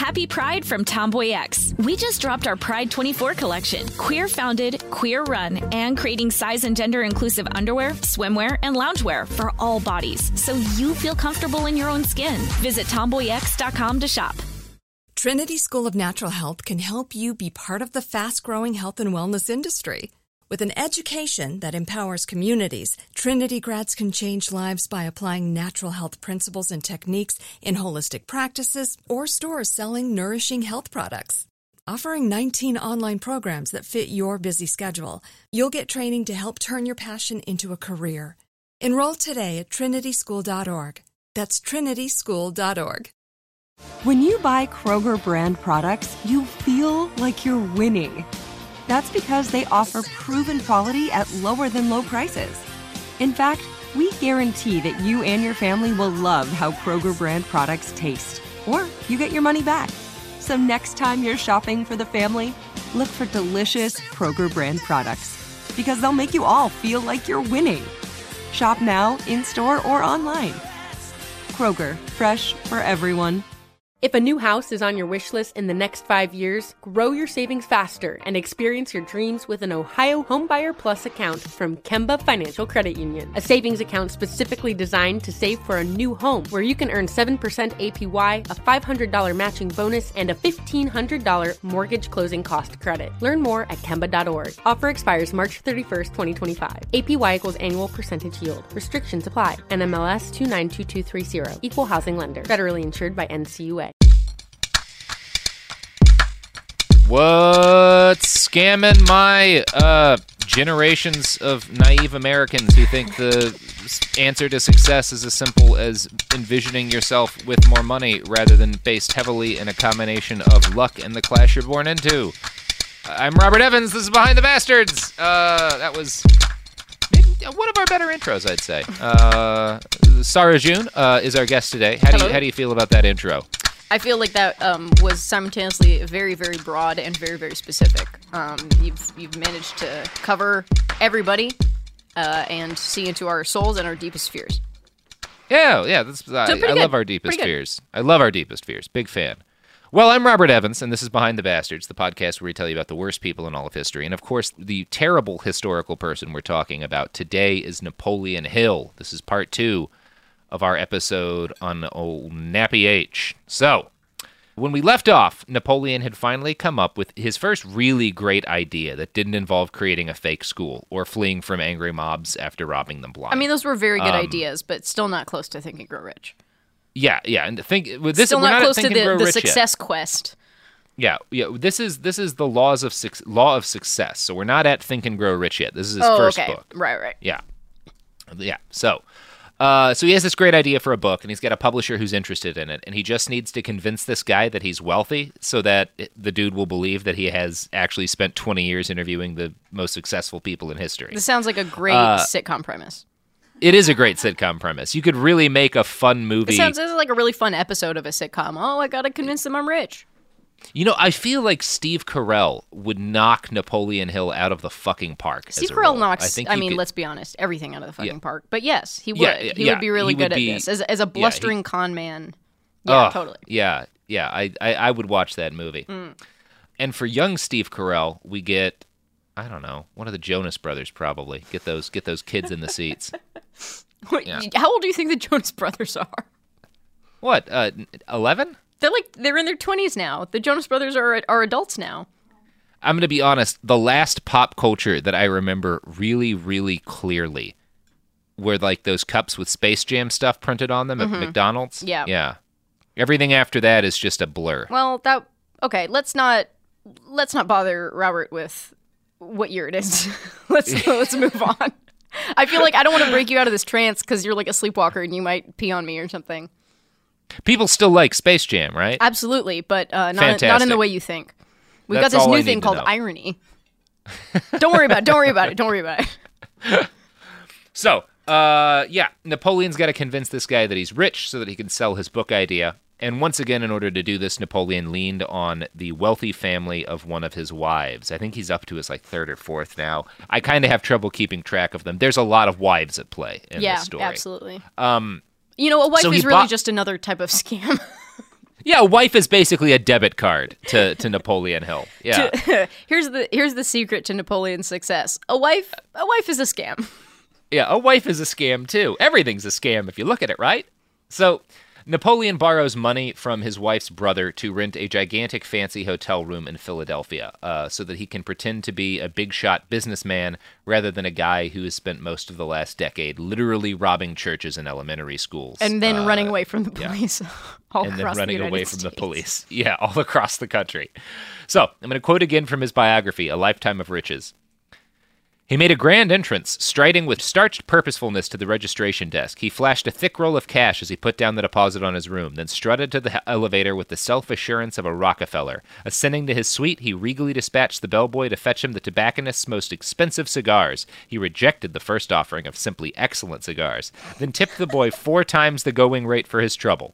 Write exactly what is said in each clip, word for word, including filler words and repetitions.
Happy Pride from Tomboy X. We just dropped our Pride twenty-four collection. Queer founded, queer run, and creating size and gender inclusive underwear, swimwear, and loungewear for all bodies, so you feel comfortable in your own skin. Visit tomboy x dot com to shop. Trinity School of Natural Health can help you be part of the fast-growing health and wellness industry. With an education that empowers communities, Trinity grads can change lives by applying natural health principles and techniques in holistic practices or stores selling nourishing health products. Offering nineteen online programs that fit your busy schedule, you'll get training to help turn your passion into a career. Enroll today at trinity school dot org. That's trinity school dot org. When you buy Kroger brand products, you feel like you're winning. That's because they offer proven quality at lower than low prices. In fact, we guarantee that you and your family will love how Kroger brand products taste, or you get your money back. So next time you're shopping for the family, look for delicious Kroger brand products, because they'll make you all feel like you're winning. Shop now, in-store, or online. Kroger, fresh for everyone. If a new house is on your wish list in the next five years, grow your savings faster and experience your dreams with an Ohio Homebuyer Plus account from Kemba Financial Credit Union. A savings account specifically designed to save for a new home, where you can earn seven percent A P Y, a five hundred dollars matching bonus, and a fifteen hundred dollars mortgage closing cost credit. Learn more at kemba dot org. Offer expires March thirty-first, twenty twenty-five. A P Y equals annual percentage yield. Restrictions apply. N M L S two nine two two three zero. Equal housing lender. Federally insured by N C U A. What's scamming my uh, generations of naive Americans who think the answer to success is as simple as envisioning yourself with more money rather than based heavily in a combination of luck and the class you're born into? I'm Robert Evans. This is Behind the Bastards. Uh, that was one of our better intros, I'd say. Uh, Sarah June uh, is our guest today. How do you, how do you feel about that intro? I feel like that um, was simultaneously very, very broad and very, very specific. Um, you've you've managed to cover everybody uh, and see into our souls and our deepest fears. Yeah, yeah, that's, I, I love our deepest fears. I love our deepest fears. Big fan. Well, I'm Robert Evans, and this is Behind the Bastards, the podcast where we tell you about the worst people in all of history. And, of course, the terrible historical person we're talking about today is Napoleon Hill. This is part two of our episode on old Nappy H. So, when we left off, Napoleon had finally come up with his first really great idea that didn't involve creating a fake school or fleeing from angry mobs after robbing them blind. I mean, those were very good um, ideas, but still not close to Think and Grow Rich. Yeah, yeah, and think with this still we're not not close at to Think and the, Grow the Rich success yet. quest. Yeah, yeah. This is this is the laws of su- law of success. So we're not at Think and Grow Rich yet. This is his oh, first okay. book. Right, right. Yeah, yeah. So. Uh, so he has this great idea for a book, and he's got a publisher who's interested in it, and he just needs to convince this guy that he's wealthy so that the dude will believe that he has actually spent twenty years interviewing the most successful people in history. This sounds like a great uh, sitcom premise. It is a great sitcom premise. You could really make a fun movie. It sounds, this is like a really fun episode of a sitcom. Oh, I gotta convince them I'm rich. You know, I feel like Steve Carell would knock Napoleon Hill out of the fucking park. Steve as a Carell role. knocks, I, think I mean, could, let's be honest, everything out of the fucking Yeah. park. But yes, he would. Yeah, yeah, he yeah. would be really He good would be- at this. As, as a yeah, he- blustering con man. Yeah, Oh, totally. Yeah, yeah. I, I, I would watch that movie. Mm. And for young Steve Carell, we get, I don't know, one of the Jonas Brothers probably. Get those get those kids in the seats. Wait, Yeah. How old do you think the Jonas Brothers are? What, uh, eleven? They're like they're in their twenties now. The Jonas Brothers are are adults now. I'm going to be honest. The last pop culture that I remember really, really clearly were like those cups with Space Jam stuff printed on them Mhm. at McDonald's. Yeah. Yeah. Everything after that is just a blur. Well, that okay. Let's not let's not bother Robert with what year it is. let's let's move on. I feel like I don't want to break you out of this trance because you're like a sleepwalker and you might pee on me or something. People still like Space Jam, right? Absolutely, but uh, not not in Fantastic. the way you think. We've That's got this all I new thing need to called know. irony. Don't worry about it. Don't worry about it. Don't worry about it. So, uh, yeah, Napoleon's got to convince this guy that he's rich so that he can sell his book idea. And once again, in order to do this, Napoleon leaned on the wealthy family of one of his wives. I think he's up to his like third or fourth now. I kind of have trouble keeping track of them. There's a lot of wives at play in yeah, this story. absolutely. Um, You know, a wife so he is really bought- just another type of scam. Yeah, a wife is basically a debit card to, to Napoleon Hill. Yeah. here's the here's the secret to Napoleon's success. A wife a wife is a scam. Yeah, a wife is a scam too. Everything's a scam if you look at it, right? So Napoleon borrows money from his wife's brother to rent a gigantic fancy hotel room in Philadelphia uh, so that he can pretend to be a big-shot businessman rather than a guy who has spent most of the last decade literally robbing churches and elementary schools. And then uh, running away from the police yeah. all and across then running the United away States. from the police. Yeah, all across the country. So I'm going to quote again from his biography, A Lifetime of Riches. He made a grand entrance, striding with starched purposefulness to the registration desk. He flashed a thick roll of cash as he put down the deposit on his room, then strutted to the elevator with the self-assurance of a Rockefeller. Ascending to his suite, he regally dispatched the bellboy to fetch him the tobacconist's most expensive cigars. He rejected the first offering of simply excellent cigars, then tipped the boy four times the going rate for his trouble.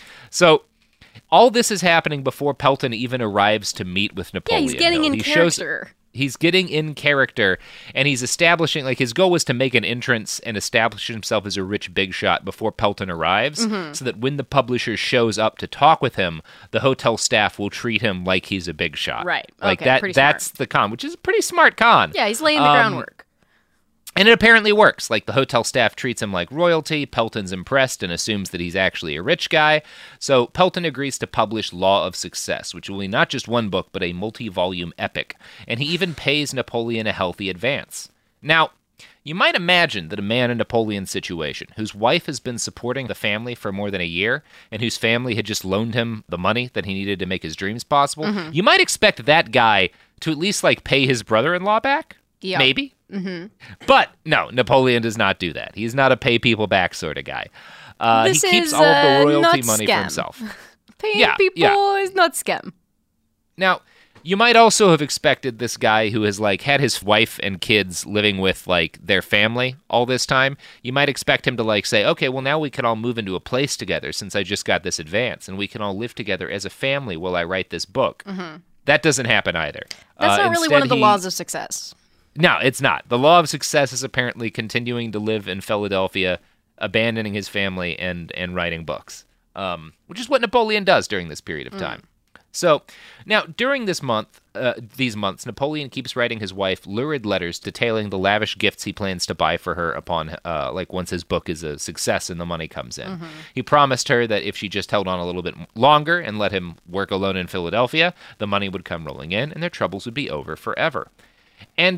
So all this is happening before Pelton even arrives to meet with Napoleon. Yeah, he's getting Hill. in he character. Shows, He's getting in character, and he's establishing, like, his goal was to make an entrance and establish himself as a rich big shot before Pelton arrives, mm-hmm. so that when the publisher shows up to talk with him, the hotel staff will treat him like he's a big shot. Right. Like, okay, that. Pretty that's smart. the con, which is a pretty smart con. Yeah, he's laying the um, groundwork. And it apparently works. Like, the hotel staff treats him like royalty. Pelton's impressed and assumes that he's actually a rich guy. So Pelton agrees to publish Law of Success, which will be not just one book, but a multi-volume epic. And he even pays Napoleon a healthy advance. Now, you might imagine that a man in Napoleon's situation, whose wife has been supporting the family for more than a year, and whose family had just loaned him the money that he needed to make his dreams possible, mm-hmm. you might expect that guy to at least, like, pay his brother-in-law back. Yeah. Maybe. Mm-hmm. But no, Napoleon does not do that. He's not a pay people back sort of guy. Uh, this he keeps is, all of the uh, royalty not money scam. for himself. Paying yeah, people yeah. is not scam. Now, you might also have expected this guy who has, like, had his wife and kids living with, like, their family all this time. You might expect him to, like, say, okay, well, now we can all move into a place together since I just got this advance, and we can all live together as a family while I write this book. Mm-hmm. That doesn't happen either. That's uh, not really one of the he, laws of success. No, it's not. The law of success is apparently continuing to live in Philadelphia, abandoning his family, and, and writing books, um, which is what Napoleon does during this period of time. Mm. So, now, during this month, uh, these months, Napoleon keeps writing his wife lurid letters detailing the lavish gifts he plans to buy for her upon, uh, like, once his book is a success and the money comes in. Mm-hmm. He promised her that if she just held on a little bit longer and let him work alone in Philadelphia, the money would come rolling in and their troubles would be over forever. And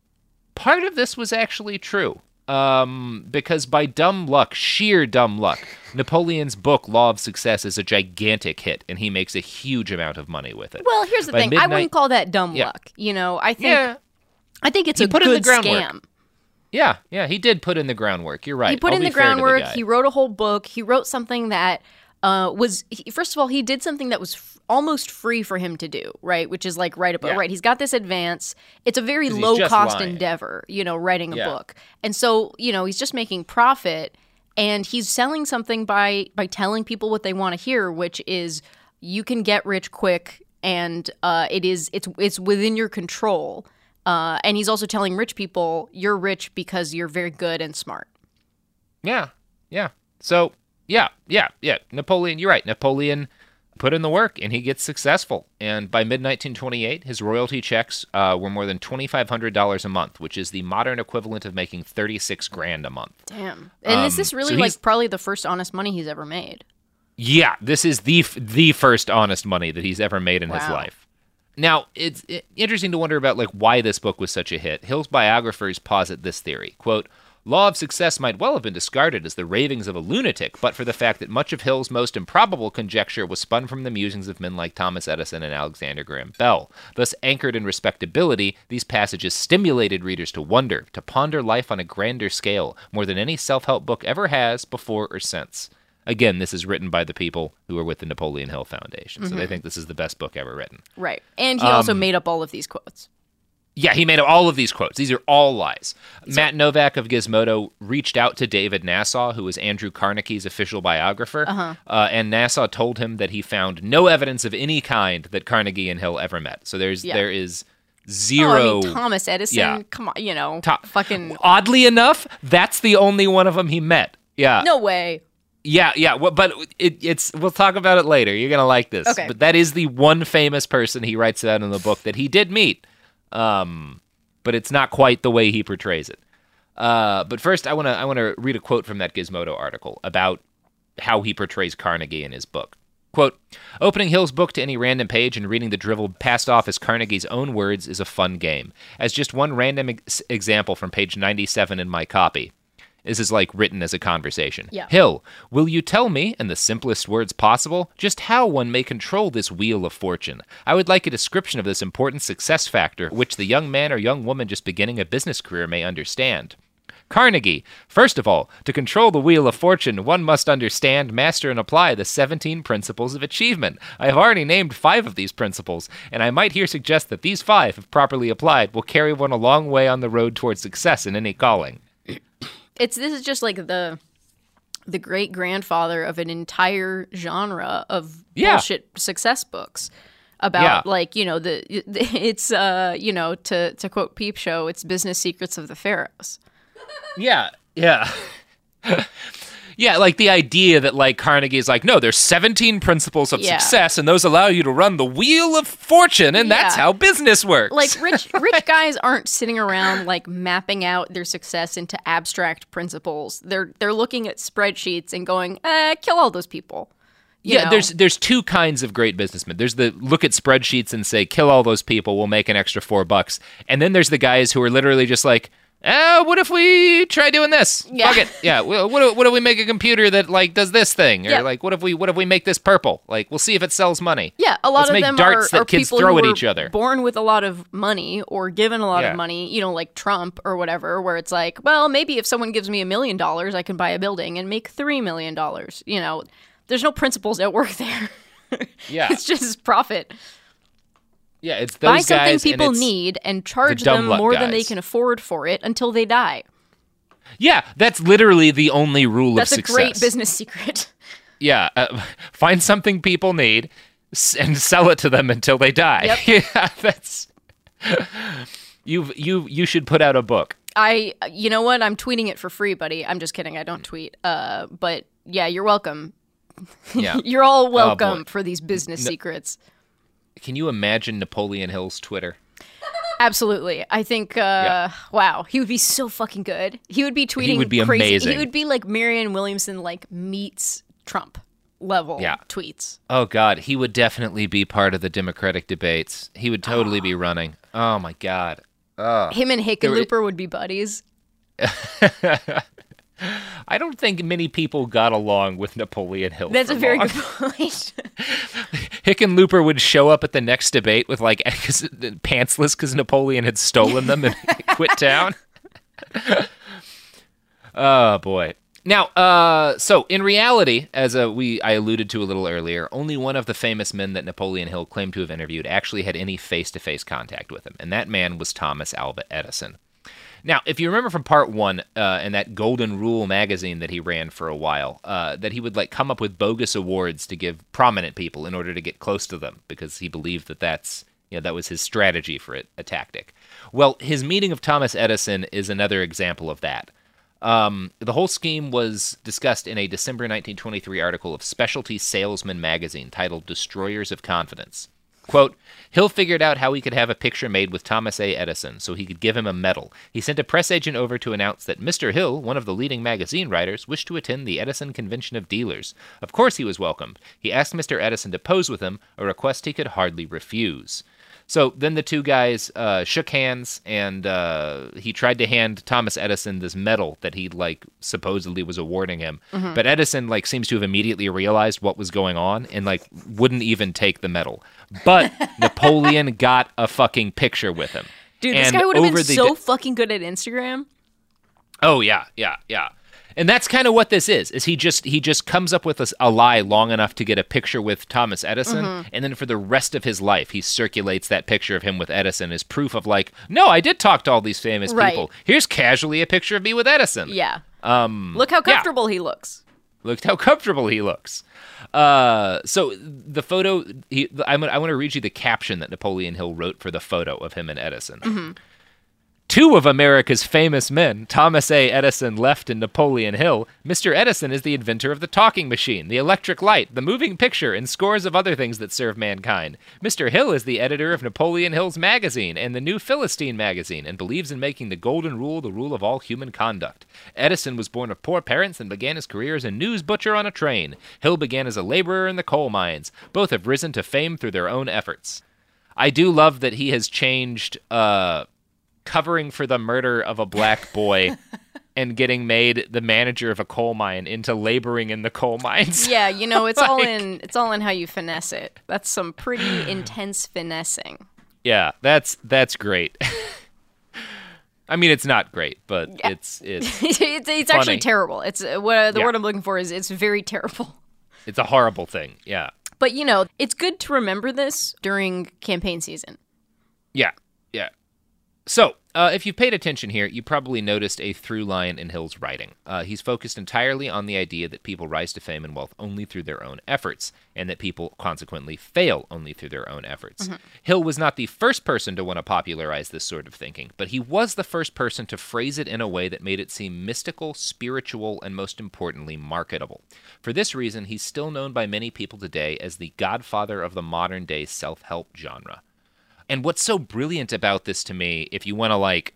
part of this was actually true, um, because by dumb luck, sheer dumb luck, Napoleon's book, Law of Success, is a gigantic hit, and he makes a huge amount of money with it. Well, here's the by thing. midnight, I wouldn't call that dumb yeah. luck. You know, I think yeah. I think it's he a put good in the groundwork. scam. Yeah, yeah, he did put in the groundwork. You're right. He put I'll in be the fair to groundwork. guy. He wrote a whole book. He wrote something that uh, was, he, first of all, he did something that was f- almost free for him to do, right? Which is like write a book, Yeah. right? He's got this advance. It's a very 'Cause he's low just cost lying. endeavor, you know, writing a Yeah. book. And so, you know, he's just making profit, and he's selling something by by telling people what they want to hear, which is you can get rich quick, and uh, it is it's it's within your control. Uh, and he's also telling rich people you're rich because you're very good and smart. Yeah, yeah. So, yeah, yeah, yeah. Napoleon, you're right. Napoleon put in the work, and he gets successful. And by mid nineteen twenty-eight, his royalty checks uh, were more than twenty-five hundred dollars a month, which is the modern equivalent of making thirty-six grand a month. Damn. And Um, is this really so he's- like probably the first honest money he's ever made? Yeah, this is the f- the first honest money that he's ever made in his Wow. life. Now, it's it, interesting to wonder about like why this book was such a hit. Hill's biographers posit this theory, quote, Law of Success might well have been discarded as the ravings of a lunatic, but for the fact that much of Hill's most improbable conjecture was spun from the musings of men like Thomas Edison and Alexander Graham Bell. Thus, anchored in respectability, these passages stimulated readers to wonder, to ponder life on a grander scale, more than any self-help book ever has, before or since. Again, this is written by the people who are with the Napoleon Hill Foundation, so Mm-hmm. they think this is the best book ever written. Right. And he also Um, made up all of these quotes. Yeah, he made all of these quotes. These are all lies. Matt Novak of Gizmodo reached out to David Nassau, who was Andrew Carnegie's official biographer, Uh-huh. uh, and Nassau told him that he found no evidence of any kind that Carnegie and Hill ever met. So there's Yeah. there is zero. Oh, I mean, Thomas Edison, Yeah. come on, you know, To- fucking... Oddly enough, that's the only one of them he met. Yeah. No way. Yeah, yeah, well, but it, it's we'll talk about it later. You're gonna like this. Okay. But that is the one famous person he writes about in the book that he did meet. Um, but it's not quite the way he portrays it. Uh, but first, I wanna I wanna read a quote from that Gizmodo article about how he portrays Carnegie in his book. Quote, opening Hill's book to any random page and reading the drivel passed off as Carnegie's own words is a fun game. As just one random ex- example from page ninety-seven in my copy. This is like written as a conversation. Yeah. Hill, will you tell me, in the simplest words possible, just how one may control this wheel of fortune? I would like a description of this important success factor, which the young man or young woman just beginning a business career may understand. Carnegie, first of all, to control the wheel of fortune, one must understand, master, and apply the seventeen principles of achievement. I have already named five of these principles, and I might here suggest that these five, if properly applied, will carry one a long way on the road towards success in any calling. It's this is just like the the great grandfather of an entire genre of Yeah. bullshit success books about Yeah. like, you know, the it's uh you know, to to quote Peep Show, it's business secrets of the pharaohs. Yeah, yeah. Yeah, like the idea that like Carnegie is like, no, there's seventeen principles of Yeah. success, and those allow you to run the wheel of fortune, and that's Yeah. how business works. Like rich rich guys aren't sitting around like mapping out their success into abstract principles. They're they're looking at spreadsheets and going, eh, kill all those people. You yeah, know? there's there's two kinds of great businessmen. There's the look at spreadsheets and say, kill all those people, we'll make an extra four bucks. And then there's the guys who are literally just like, Uh, what if we try doing this? Yeah. Fuck it. Yeah. What, what, what if we make a computer that like does this thing? Or Yeah. like, what if we what if we make this purple? Like, we'll see if it sells money. Yeah, a lot Let's of make them darts are, that are kids people throw who at were each other. born with a lot of money or given a lot Yeah. of money, you know, like Trump or whatever, where it's like, well, maybe if someone gives me a million dollars, I can buy a building and make three million dollars. You know, there's no principles at work there. Yeah. It's just profit. Yeah. It's those Buy something guys, and people it's- need and charge dumb them luck more than they guys. can afford for it until they die. Yeah, that's literally the only rule That's of a success. great business secret. Yeah, uh, find something people need s- and sell it to them until they die. Yep. Yeah, that's you. You you should put out a book. I, you know what? I'm tweeting it for free, buddy. I'm just kidding. I don't tweet. Uh, but yeah, you're welcome. Yeah. You're all boy. welcome for these business secrets. Can you imagine Napoleon Hill's Twitter? Absolutely. I think, uh, wow, he would be so fucking good. He would be tweeting would be crazy. amazing. He would be like Marianne Williamson, like meets Trump level Yeah. tweets. Oh God, he would definitely be part of the Democratic debates. He would totally be running. Oh my God. Oh. Him and Hickenlooper would be buddies. I don't think many people got along with Napoleon Hill. That's for a very long. good point. Hickenlooper would show up at the next debate with like pantsless because Napoleon had stolen them and quit town. Oh boy. Now, uh, so in reality, as uh, we I alluded to a little earlier, only one of the famous men that Napoleon Hill claimed to have interviewed actually had any face-to-face contact with him, and that man was Thomas Alva Edison. Now, if you remember from part one, uh, in that Golden Rule magazine that he ran for a while, uh, that he would like come up with bogus awards to give prominent people in order to get close to them because he believed that that's, you know, that was his strategy for it, a tactic. Well, his meeting of Thomas Edison is another example of that. Um, the whole scheme was discussed in a December nineteen twenty-three article of Specialty Salesman magazine titled Destroyers of Confidence. Quote, Hill figured out how he could have a picture made with Thomas A. Edison so he could give him a medal. He sent a press agent over to announce that Mister Hill, one of the leading magazine writers, wished to attend the Edison Convention of Dealers. Of course he was welcomed. He asked Mister Edison to pose with him, a request he could hardly refuse. So then the two guys uh, shook hands, and uh, he tried to hand Thomas Edison this medal that he like supposedly was awarding him. Mm-hmm. But Edison like seems to have immediately realized what was going on and like wouldn't even take the medal. But Napoleon got a fucking picture with him. Dude, this And guy would have over been the so di- fucking good at Instagram. Oh yeah, yeah, yeah. And that's kind of what this is. Is he just he just comes up with a, a lie long enough to get a picture with Thomas Edison, Mm-hmm. and then for the rest of his life, he circulates that picture of him with Edison as proof of like, no, I did talk to all these famous Right. people. Here's casually a picture of me with Edison. Yeah. Um, Look how yeah. comfortable he looks. Look how comfortable he looks. Uh, so the photo, he, I'm, I want to read you the caption that Napoleon Hill wrote for the photo of him and Edison. Mm-hmm. Two of America's famous men, Thomas A. Edison left and Napoleon Hill. Mister Edison is the inventor of the talking machine, the electric light, the moving picture, and scores of other things that serve mankind. Mister Hill is the editor of Napoleon Hill's magazine and the New Philistine magazine, and believes in making the golden rule the rule of all human conduct. Edison was born of poor parents and began his career as a news butcher on a train. Hill began as a laborer in the coal mines. Both have risen to fame through their own efforts. I do love that he has changed, uh... covering for the murder of a black boy and getting made the manager of a coal mine into laboring in the coal mines. Yeah, you know, it's like, all in it's all in how you finesse it. That's some pretty intense finessing. Yeah, that's that's great. I mean, it's not great, but yeah. it's it's it's, it's actually terrible. It's uh, what the yeah. word I'm looking for is it's very terrible. It's a horrible thing. Yeah. But you know, it's good to remember this during campaign season. Yeah. Yeah. So, uh, if you've paid attention here, you probably noticed a through line in Hill's writing. Uh, he's focused entirely on the idea that people rise to fame and wealth only through their own efforts, and that people consequently fail only through their own efforts. Mm-hmm. Hill was not the first person to want to popularize this sort of thinking, but he was the first person to phrase it in a way that made it seem mystical, spiritual, and most importantly, marketable. For this reason, he's still known by many people today as the godfather of the modern-day self-help genre. And what's so brilliant about this to me, if you want to, like,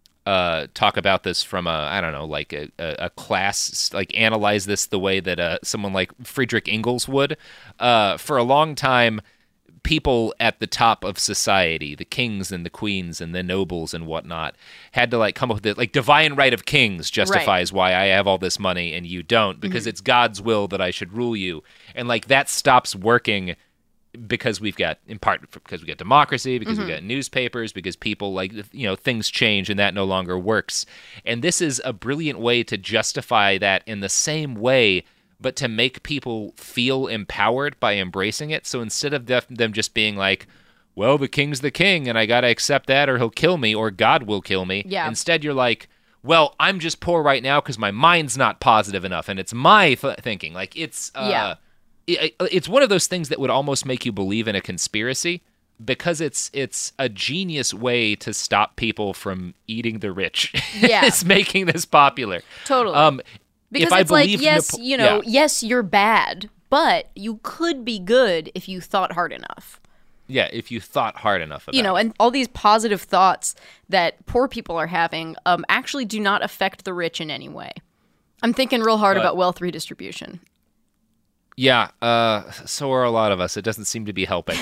uh, talk about this from a, I don't know, like a, a, a class, like analyze this the way that uh, someone like Friedrich Engels would, uh, for a long time, people at the top of society, the kings and the queens and the nobles and whatnot, had to, like, come up with it, like, divine right of kings justifies right. why I have all this money and you don't, because mm-hmm. it's God's will that I should rule you. And, like, that stops working because we've got, in part because we got democracy, because mm-hmm. we've got newspapers, because people, like, you know, things change and that no longer works. And this is a brilliant way to justify that in the same way, but to make people feel empowered by embracing it. So instead of them just being like, well, the king's the king and I got to accept that or he'll kill me or God will kill me. Yeah. Instead, you're like, well, I'm just poor right now because my mind's not positive enough and it's my th- thinking. Like, it's... Uh, yeah. It's one of those things that would almost make you believe in a conspiracy because it's it's a genius way to stop people from eating the rich. Yeah. It's making this popular. Totally. Um, because if I it's like, believe yes, Napo- you know, yeah. yes, you're bad, but you could be good if you thought hard enough. Yeah, if you thought hard enough about You know, it. and all these positive thoughts that poor people are having um, actually do not affect the rich in any way. I'm thinking real hard uh, about wealth redistribution. Yeah, uh, so are a lot of us. It doesn't seem to be helping.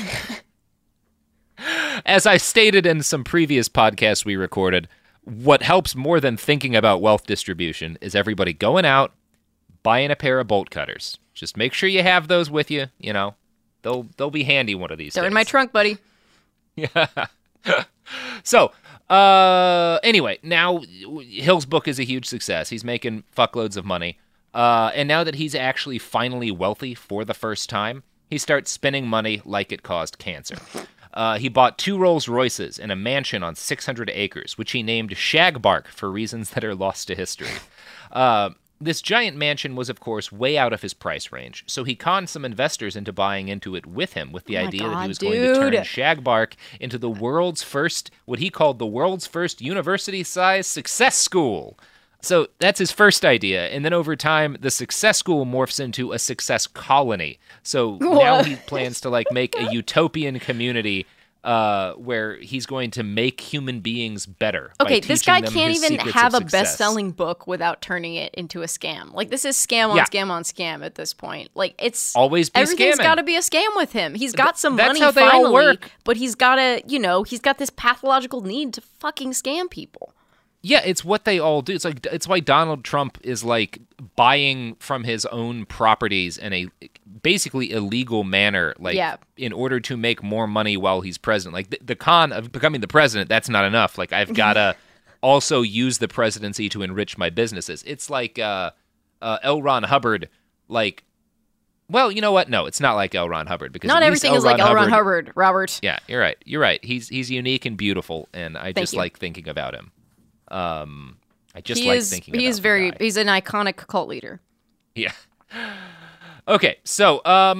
As I stated in some previous podcasts we recorded, what helps more than thinking about wealth distribution is everybody going out, buying a pair of bolt cutters. Just make sure you have those with you, you know. They'll they'll be handy one of these They're days. in my trunk, buddy. Yeah. So, uh, anyway, now Hill's book is a huge success. He's making fuckloads of money. Uh, and now that he's actually finally wealthy for the first time, he starts spending money like it caused cancer. Uh, he bought two Rolls Royces and a mansion on six hundred acres, which he named Shagbark for reasons that are lost to history. Uh, this giant mansion was, of course, way out of his price range, so he conned some investors into buying into it with him, with the oh idea God, that he was dude. going to turn Shagbark into the world's first, what he called the world's first university-sized success school. So that's his first idea, and then over time, the success school morphs into a success colony. So what? Now he plans to, like, make a utopian community uh, where he's going to make human beings better. Okay, by this teaching guy them can't his even secrets have of a success. best-selling book without turning it into a scam. Like, this is scam on Yeah. scam on scam at this point. Like, it's Always be everything's scamming. got to be a scam with him. He's got some That's money how they all finally, work. but he's got to, you know, he's got this pathological need to fucking scam people. Yeah, it's what they all do. It's like it's why Donald Trump is, like, buying from his own properties in a basically illegal manner, like, yeah. in order to make more money while he's president. Like, the, the con of becoming the president, that's not enough. Like, I've got to also use the presidency to enrich my businesses. It's like uh, uh, L. Ron Hubbard, like, well, you know what? No, it's not like L. Ron Hubbard. Because Not everything is like L. Ron Hubbard, Robert. Yeah, you're right. You're right. He's he's unique and beautiful, and I Thank just you. like thinking about him. Um, I just he like is, thinking he about is the very, guy. he's an iconic cult leader. Yeah. Okay, so um,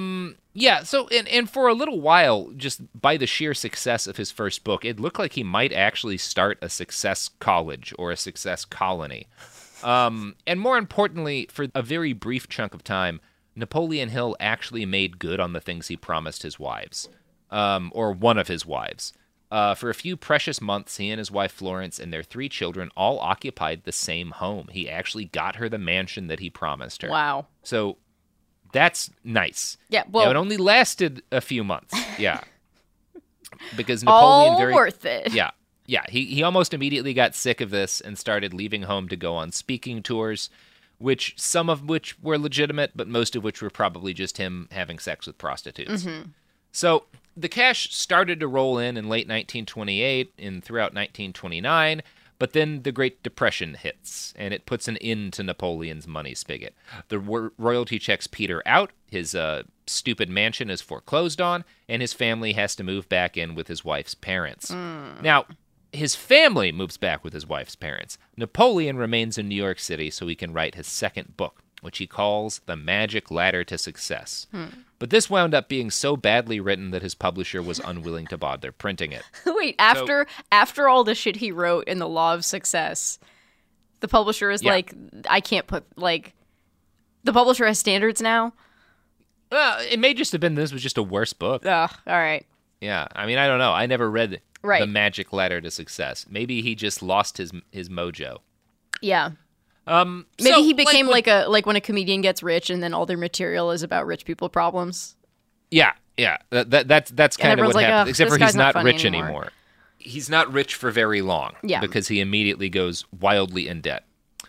Yeah, so, and, and for a little while, just by the sheer success of his first book, it looked like he might actually start a success college or a success colony. Um, and more importantly, for a very brief chunk of time, Napoleon Hill actually made good on the things he promised his wives, um, or one of his wives. Uh, for a few precious months, he and his wife Florence and their three children all occupied the same home. He actually got her the mansion that he promised her. Wow. So that's nice. Yeah, well... Now, it only lasted a few months. Yeah. Because Napoleon all very... worth it. Yeah. Yeah, he, he almost immediately got sick of this and started leaving home to go on speaking tours, which some of which were legitimate, but most of which were probably just him having sex with prostitutes. Mm-hmm. So the cash started to roll in in late nineteen twenty-eight and throughout nineteen twenty-nine, but then the Great Depression hits, and it puts an end to Napoleon's money spigot. The ro- royalty checks peter out, his uh, stupid mansion is foreclosed on, and his family has to move back in with his wife's parents. Mm. Now, his family moves back with his wife's parents. Napoleon remains in New York City so he can write his second book, which he calls The Magic Ladder to Success. Hmm. But this wound up being so badly written that his publisher was unwilling to bother printing it. Wait, after so, after all the shit he wrote in The Law of Success, the publisher is yeah. like, I can't put, like, the publisher has standards now? Well, it may just have been this was just a worse book. Oh, all right. Yeah, I mean, I don't know. I never read right. The Magic Ladder to Success. Maybe he just lost his his mojo. Yeah. Um, Maybe so, he became like, like a like when a comedian gets rich and then all their material is about rich people problems. Yeah, yeah. That, that that's that's kind of what like, happened. oh, except for he's not, not rich anymore. anymore. He's not rich for very long. Yeah. Because he immediately goes wildly in debt.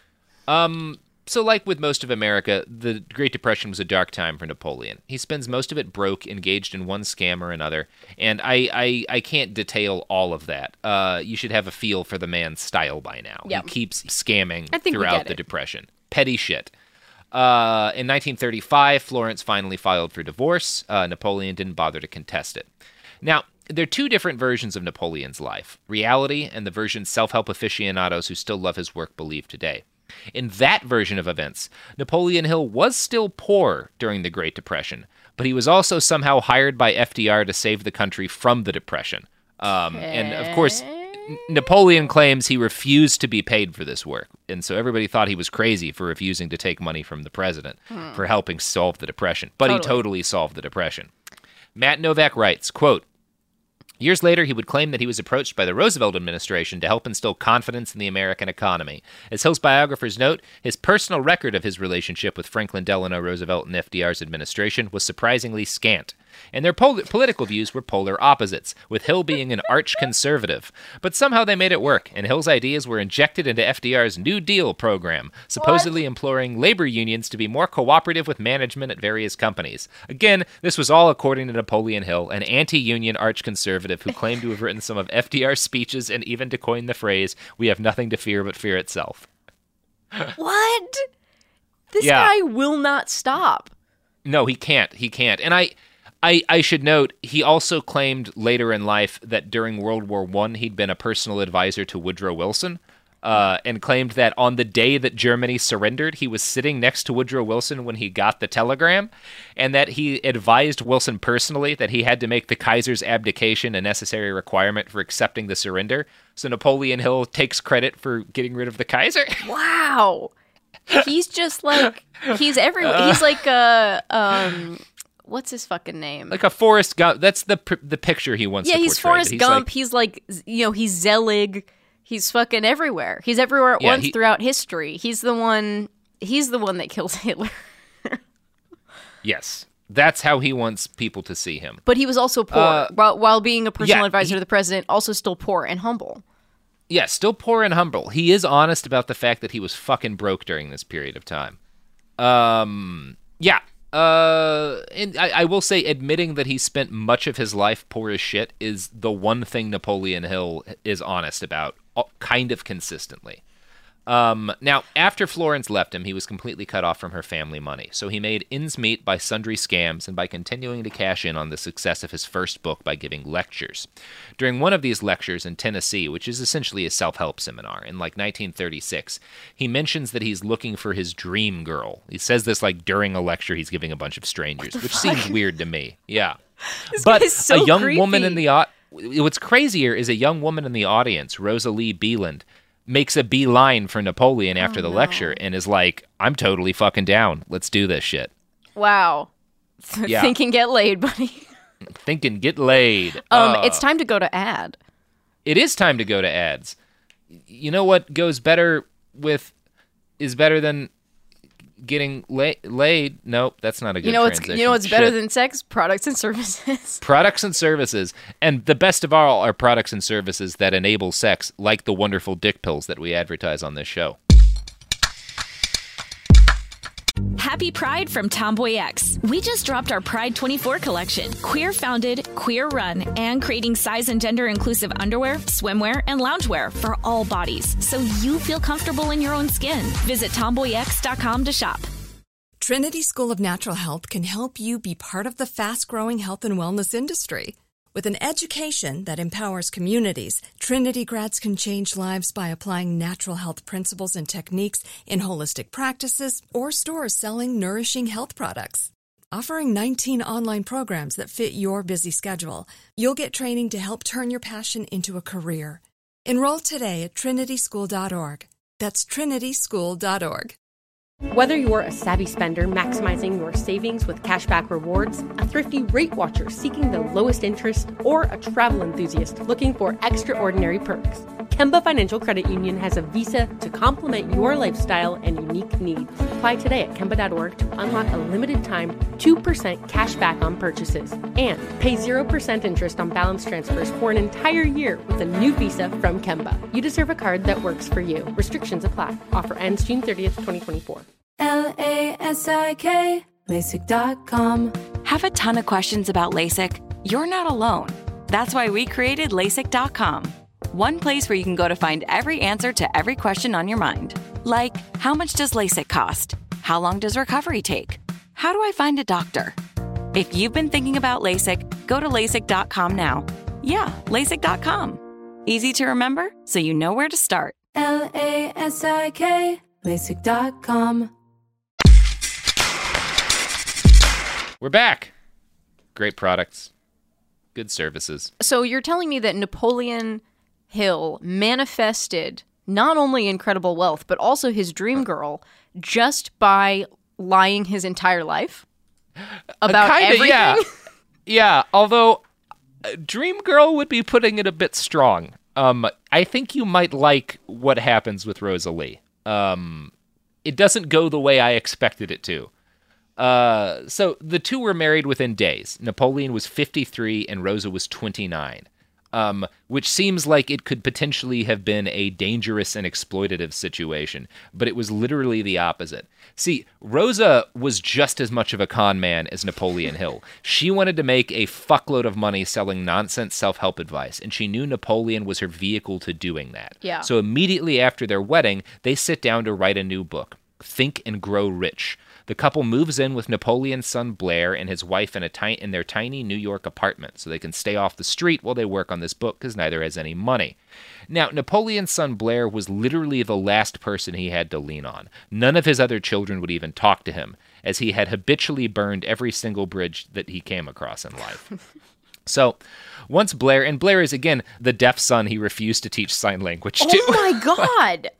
Um. So, like with most of America, the Great Depression was a dark time for Napoleon. He spends most of it broke, engaged in one scam or another, and I I, I can't detail all of that. Uh, you should have a feel for the man's style by now. Yeah. He keeps scamming I think throughout we get the it. Depression. Petty shit. Uh, in nineteen thirty-five, Florence finally filed for divorce. Uh, Napoleon didn't bother to contest it. Now, there are two different versions of Napoleon's life, reality and the version self-help aficionados who still love his work believe today. In that version of events, Napoleon Hill was still poor during the Great Depression, but he was also somehow hired by F D R to save the country from the Depression. Um, and, of course, N- Napoleon claims he refused to be paid for this work, and so everybody thought he was crazy for refusing to take money from the president hmm. for helping solve the Depression. But totally. he totally solved the Depression. Matt Novak writes, quote, years later, he would claim that he was approached by the Roosevelt administration to help instill confidence in the American economy. As Hill's biographers note, his personal record of his relationship with Franklin Delano Roosevelt and F D R's administration was surprisingly scant, and their pol- political views were polar opposites, with Hill being an arch-conservative. But somehow they made it work, and Hill's ideas were injected into F D R's New Deal program, supposedly what? imploring labor unions to be more cooperative with management at various companies. Again, this was all according to Napoleon Hill, an anti-union arch-conservative who claimed to have written some of F D R's speeches and even to coin the phrase, "We have nothing to fear but fear itself." What? This yeah. guy will not stop. No, he can't. He can't. And I... I, I should note, he also claimed later in life that during World War One he'd been a personal advisor to Woodrow Wilson, uh, and claimed that on the day that Germany surrendered, he was sitting next to Woodrow Wilson when he got the telegram, and that he advised Wilson personally that he had to make the Kaiser's abdication a necessary requirement for accepting the surrender. So Napoleon Hill takes credit for getting rid of the Kaiser. Wow. He's just like, he's everywhere. Uh, he's like a... Um, what's his fucking name? Like a Forrest Gump. That's the the picture he wants yeah, to portray. Yeah, he's Forrest he's Gump. Like, he's like, you know, he's Zelig. He's fucking everywhere. He's everywhere at yeah, once he, throughout history. He's the one, he's the one that kills Hitler. Yes. That's how he wants people to see him. But he was also poor. Uh, while, while being a personal yeah, advisor he, to the president, also still poor and humble. Yeah, still poor and humble. He is honest about the fact that he was fucking broke during this period of time. Um, yeah. Uh, and I, I will say, admitting that he spent much of his life poor as shit is the one thing Napoleon Hill is honest about, kind of consistently. Um, now, after Florence left him, he was completely cut off from her family money. So he made ends meet by sundry scams and by continuing to cash in on the success of his first book by giving lectures. During one of these lectures in Tennessee, which is essentially a self-help seminar, in like nineteen thirty-six, he mentions that he's looking for his dream girl. He says this like during a lecture he's giving a bunch of strangers, which fuck? seems weird to me. Yeah. This but guy's so a young creepy. woman in the audience, what's crazier is a young woman in the audience, Rosalie Beeland, makes a beeline for Napoleon after oh, the no. lecture and is like, I'm totally fucking down. Let's do this shit. Wow. Yeah. Think and get laid, buddy. Think and get laid. Um, uh, it's time to go to ad. It is time to go to ads. You know what goes better with, is better than getting la- laid? Nope, that's not a good You know what's transition. you know what's better Shit. than sex? Products and services. Products and services. And the best of all are products and services that enable sex, like the wonderful dick pills that we advertise on this show. Happy Pride from Tomboy X. We just dropped our Pride twenty-four collection. Queer founded, queer run, and creating size and gender inclusive underwear, swimwear, and loungewear for all bodies, so you feel comfortable in your own skin. Visit tomboy x dot com to shop. Trinity School of Natural Health can help you be part of the fast-growing health and wellness industry. With an education that empowers communities, Trinity grads can change lives by applying natural health principles and techniques in holistic practices or stores selling nourishing health products. Offering nineteen online programs that fit your busy schedule, you'll get training to help turn your passion into a career. Enroll today at trinity school dot org. That's trinity school dot org. Whether you're a savvy spender maximizing your savings with cashback rewards, a thrifty rate watcher seeking the lowest interest, or a travel enthusiast looking for extraordinary perks, Kemba Financial Credit Union has a visa to complement your lifestyle and unique needs. Apply today at kemba dot org to unlock a limited time two percent cash back on purchases and pay zero percent interest on balance transfers for an entire year with a new visa from Kemba. You deserve a card that works for you. Restrictions apply. Offer ends June thirtieth, twenty twenty-four. L A S I K, LASIK dot com. Have a ton of questions about LASIK? You're not alone. That's why we created LASIK dot com. One place where you can go to find every answer to every question on your mind. Like, how much does LASIK cost? How long does recovery take? How do I find a doctor? If you've been thinking about LASIK, go to LASIK dot com now. Yeah, LASIK dot com. Easy to remember, so you know where to start. L A S I K, LASIK dot com. We're back. Great products. Good services. So you're telling me that Napoleon Hill manifested not only incredible wealth, but also his dream girl just by lying his entire life about uh, kinda, everything? Yeah. yeah, although uh, Dream Girl would be putting it a bit strong. Um, I think you might like what happens with Rosalie. Um, it doesn't go the way I expected it to. Uh, so the two were married within days. Napoleon was fifty-three and Rosa was twenty-nine, um, which seems like it could potentially have been a dangerous and exploitative situation, but it was literally the opposite. See, Rosa was just as much of a con man as Napoleon Hill. She wanted to make a fuckload of money selling nonsense self-help advice, and she knew Napoleon was her vehicle to doing that. Yeah. So immediately after their wedding, they sit down to write a new book, Think and Grow Rich. The couple moves in with Napoleon's son Blair and his wife in a ti- in their tiny New York apartment so they can stay off the street while they work on this book because neither has any money. Now, Napoleon's son Blair was literally the last person he had to lean on. None of his other children would even talk to him, as he had habitually burned every single bridge that he came across in life. So, once Blair, and Blair is again the deaf son he refused to teach sign language to. Oh my God!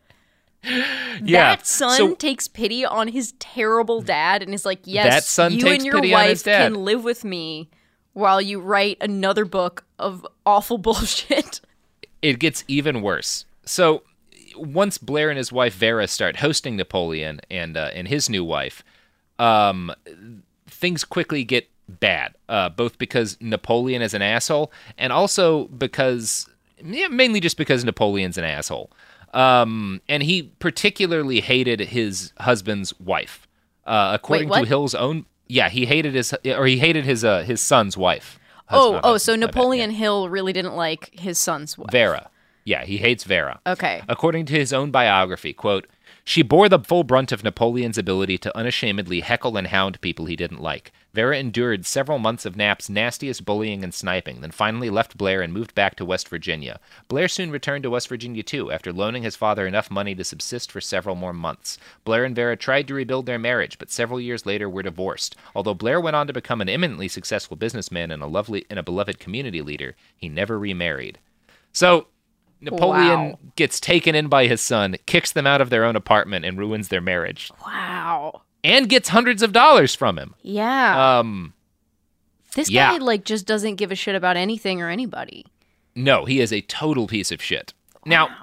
Yeah. That son so, takes pity on his terrible dad and is like, yes, That son you takes and your pity on his wife dad. can live with me while you write another book of awful bullshit. It gets even worse. So once Blair and his wife Vera start hosting Napoleon and uh, and his new wife, um, things quickly get bad, uh, both because Napoleon is an asshole and also because, yeah, mainly just because Napoleon's an asshole. Um, and he particularly hated his husband's wife. Uh, according Wait, what? to Hill's own, yeah, he hated his, or he hated his uh, his son's wife. Oh, Husband, oh, so my bad, Napoleon yeah. Hill really didn't like his son's wife. Vera. Yeah, he hates Vera. Okay. According to his own biography, quote, she bore the full brunt of Napoleon's ability to unashamedly heckle and hound people he didn't like. Vera endured several months of Nap's nastiest bullying and sniping, then finally left Blair and moved back to West Virginia. Blair soon returned to West Virginia, too, after loaning his father enough money to subsist for several more months. Blair and Vera tried to rebuild their marriage, but several years later were divorced. Although Blair went on to become an eminently successful businessman and a lovely and a beloved community leader, he never remarried. So Napoleon wow. gets taken in by his son, kicks them out of their own apartment, and ruins their marriage. Wow. And gets hundreds of dollars from him. Yeah. Um, this yeah. guy, like, just doesn't give a shit about anything or anybody. No, he is a total piece of shit. Wow. Now,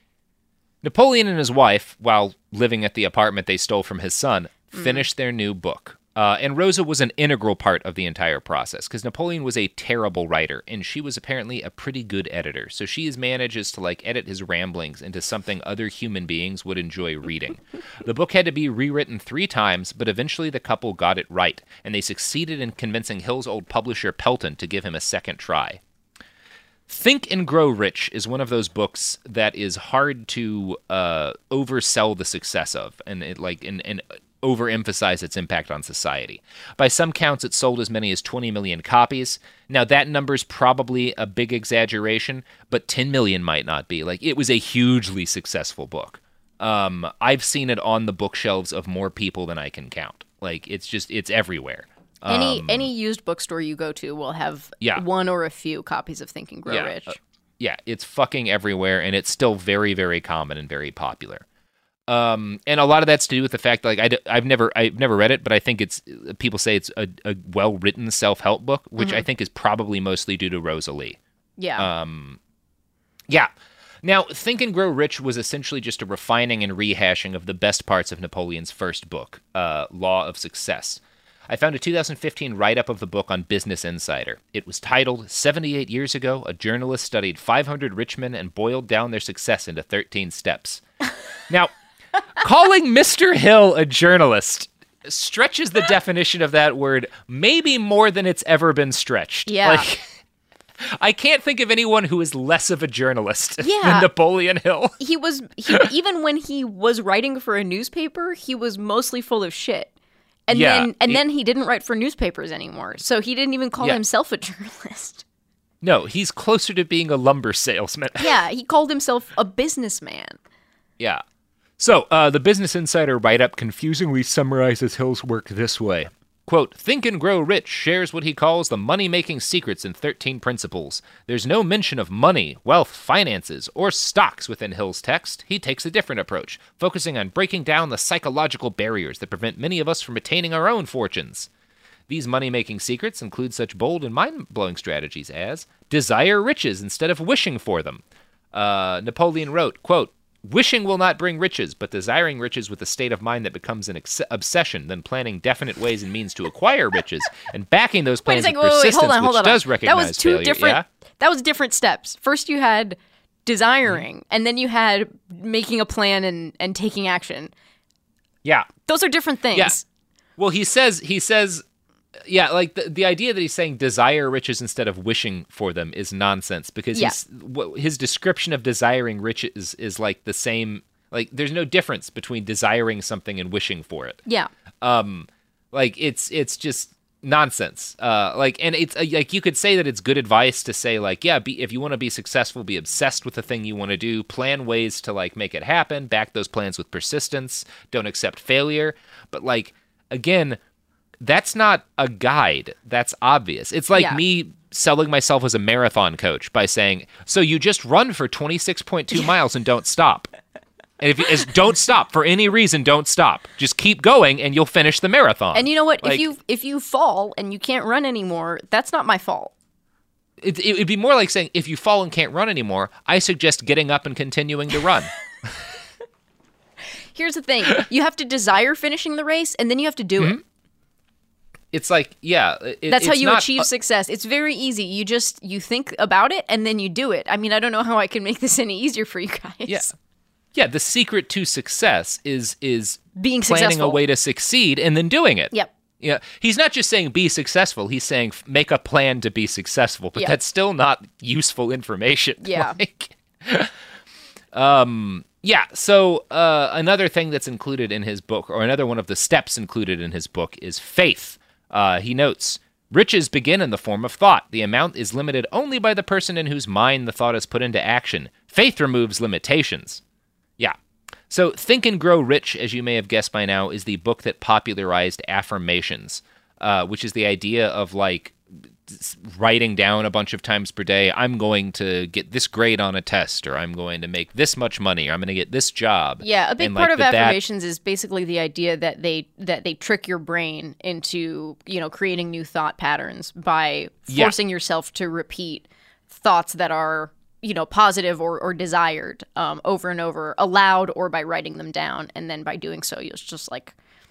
Napoleon and his wife, while living at the apartment they stole from his son, mm. finished their new book. Uh, and Rosa was an integral part of the entire process, because Napoleon was a terrible writer, and she was apparently a pretty good editor. So she manages to, like, edit his ramblings into something other human beings would enjoy reading. The book had to be rewritten three times, but eventually the couple got it right, and they succeeded in convincing Hill's old publisher, Pelton, to give him a second try. Think and Grow Rich is one of those books that is hard to uh, oversell the success of, and it, like, and, and overemphasize its impact on society. By some counts, it sold as many as twenty million copies. Now, that number's probably a big exaggeration, but ten million might not be. Like, it was a hugely successful book. Um, I've seen it on the bookshelves of more people than I can count. Like, it's just, it's everywhere. Any um, any used bookstore you go to will have yeah. one or a few copies of Think and Grow yeah. Rich. Uh, yeah, it's fucking everywhere, and it's still very, very common and very popular. Um, and a lot of that's to do with the fact, like, I, I've never I've never read it, but I think it's, people say it's a, a well-written self-help book, which mm-hmm. I think is probably mostly due to Rosa Lee. Yeah. Um, yeah. Now, Think and Grow Rich was essentially just a refining and rehashing of the best parts of Napoleon's first book, uh, Law of Success. I found a two thousand fifteen write-up of the book on Business Insider. It was titled, seventy-eight years ago, a journalist studied five hundred rich men and boiled down their success into thirteen steps. Now, calling Mister Hill a journalist stretches the definition of that word maybe more than it's ever been stretched. Yeah. Like, I can't think of anyone who is less of a journalist yeah. than Napoleon Hill. He was, he, even when he was writing for a newspaper, he was mostly full of shit. And yeah, then and he, then he didn't write for newspapers anymore, so he didn't even call yeah. himself a journalist. No, he's closer to being a lumber salesman. Yeah, he called himself a businessman. Yeah. So, uh, the Business Insider write-up confusingly summarizes Hill's work this way. Quote, Think and Grow Rich shares what he calls the money-making secrets in thirteen principles. There's no mention of money, wealth, finances, or stocks within Hill's text. He takes a different approach, focusing on breaking down the psychological barriers that prevent many of us from attaining our own fortunes. These money-making secrets include such bold and mind-blowing strategies as desire riches instead of wishing for them. Uh, Napoleon wrote, quote, Wishing will not bring riches, but desiring riches with a state of mind that becomes an ex- obsession, then planning definite ways and means to acquire riches, and backing those plans with persistence, wait, wait, hold on, hold which on. does recognize that was two failure. Different, yeah? That was different steps. First you had desiring, mm-hmm. and then you had making a plan and, and taking action. Yeah. Those are different things. Yeah. Well, he says, he says, yeah, like the, the idea that he's saying desire riches instead of wishing for them is nonsense, because yeah. he's, his description of desiring riches is like the same, like there's no difference between desiring something and wishing for it. Yeah. Um, like it's, it's just nonsense. Uh, like, and it's uh, like, you could say that it's good advice to say like, yeah, be, if you want to be successful, be obsessed with the thing you want to do, plan ways to like make it happen, back those plans with persistence, don't accept failure. But like, again, that's not a guide. That's obvious. It's like yeah. me selling myself as a marathon coach by saying, so you just run for twenty-six point two miles and don't stop. And if you as, don't stop for any reason, don't stop. Just keep going and you'll finish the marathon. And you know what? Like, if you if you fall and you can't run anymore, that's not my fault. It, it would be more like saying, if you fall and can't run anymore, I suggest getting up and continuing to run. Here's the thing. You have to desire finishing the race, and then you have to do mm-hmm. it. It's like, yeah. It, That's how it's you not, achieve uh, success. It's very easy. You just, you think about it, and then you do it. I mean, I don't know how I can make this any easier for you guys. Yeah. Yeah, the secret to success is is being planning successful. a way to succeed and then doing it. Yep. Yeah, he's not just saying be successful. He's saying make a plan to be successful, but yep. that's still not useful information. Yeah. Like, um, yeah, so uh, another thing that's included in his book, or another one of the steps included in his book, is faith. Uh, he notes, riches begin in the form of thought. The amount is limited only by the person in whose mind the thought is put into action. Faith removes limitations. Yeah. So Think and Grow Rich, as you may have guessed by now, is the book that popularized affirmations, uh, which is the idea of, like, writing down a bunch of times per day, I'm going to get this grade on a test, or I'm going to make this much money, or I'm going to get this job. Yeah, a big and part like of that, affirmations is basically the idea that they that they trick your brain into, you know, creating new thought patterns by forcing yeah. yourself to repeat thoughts that are, you know, positive or, or desired um, over and over, aloud or by writing them down. And then by doing so, it's just like,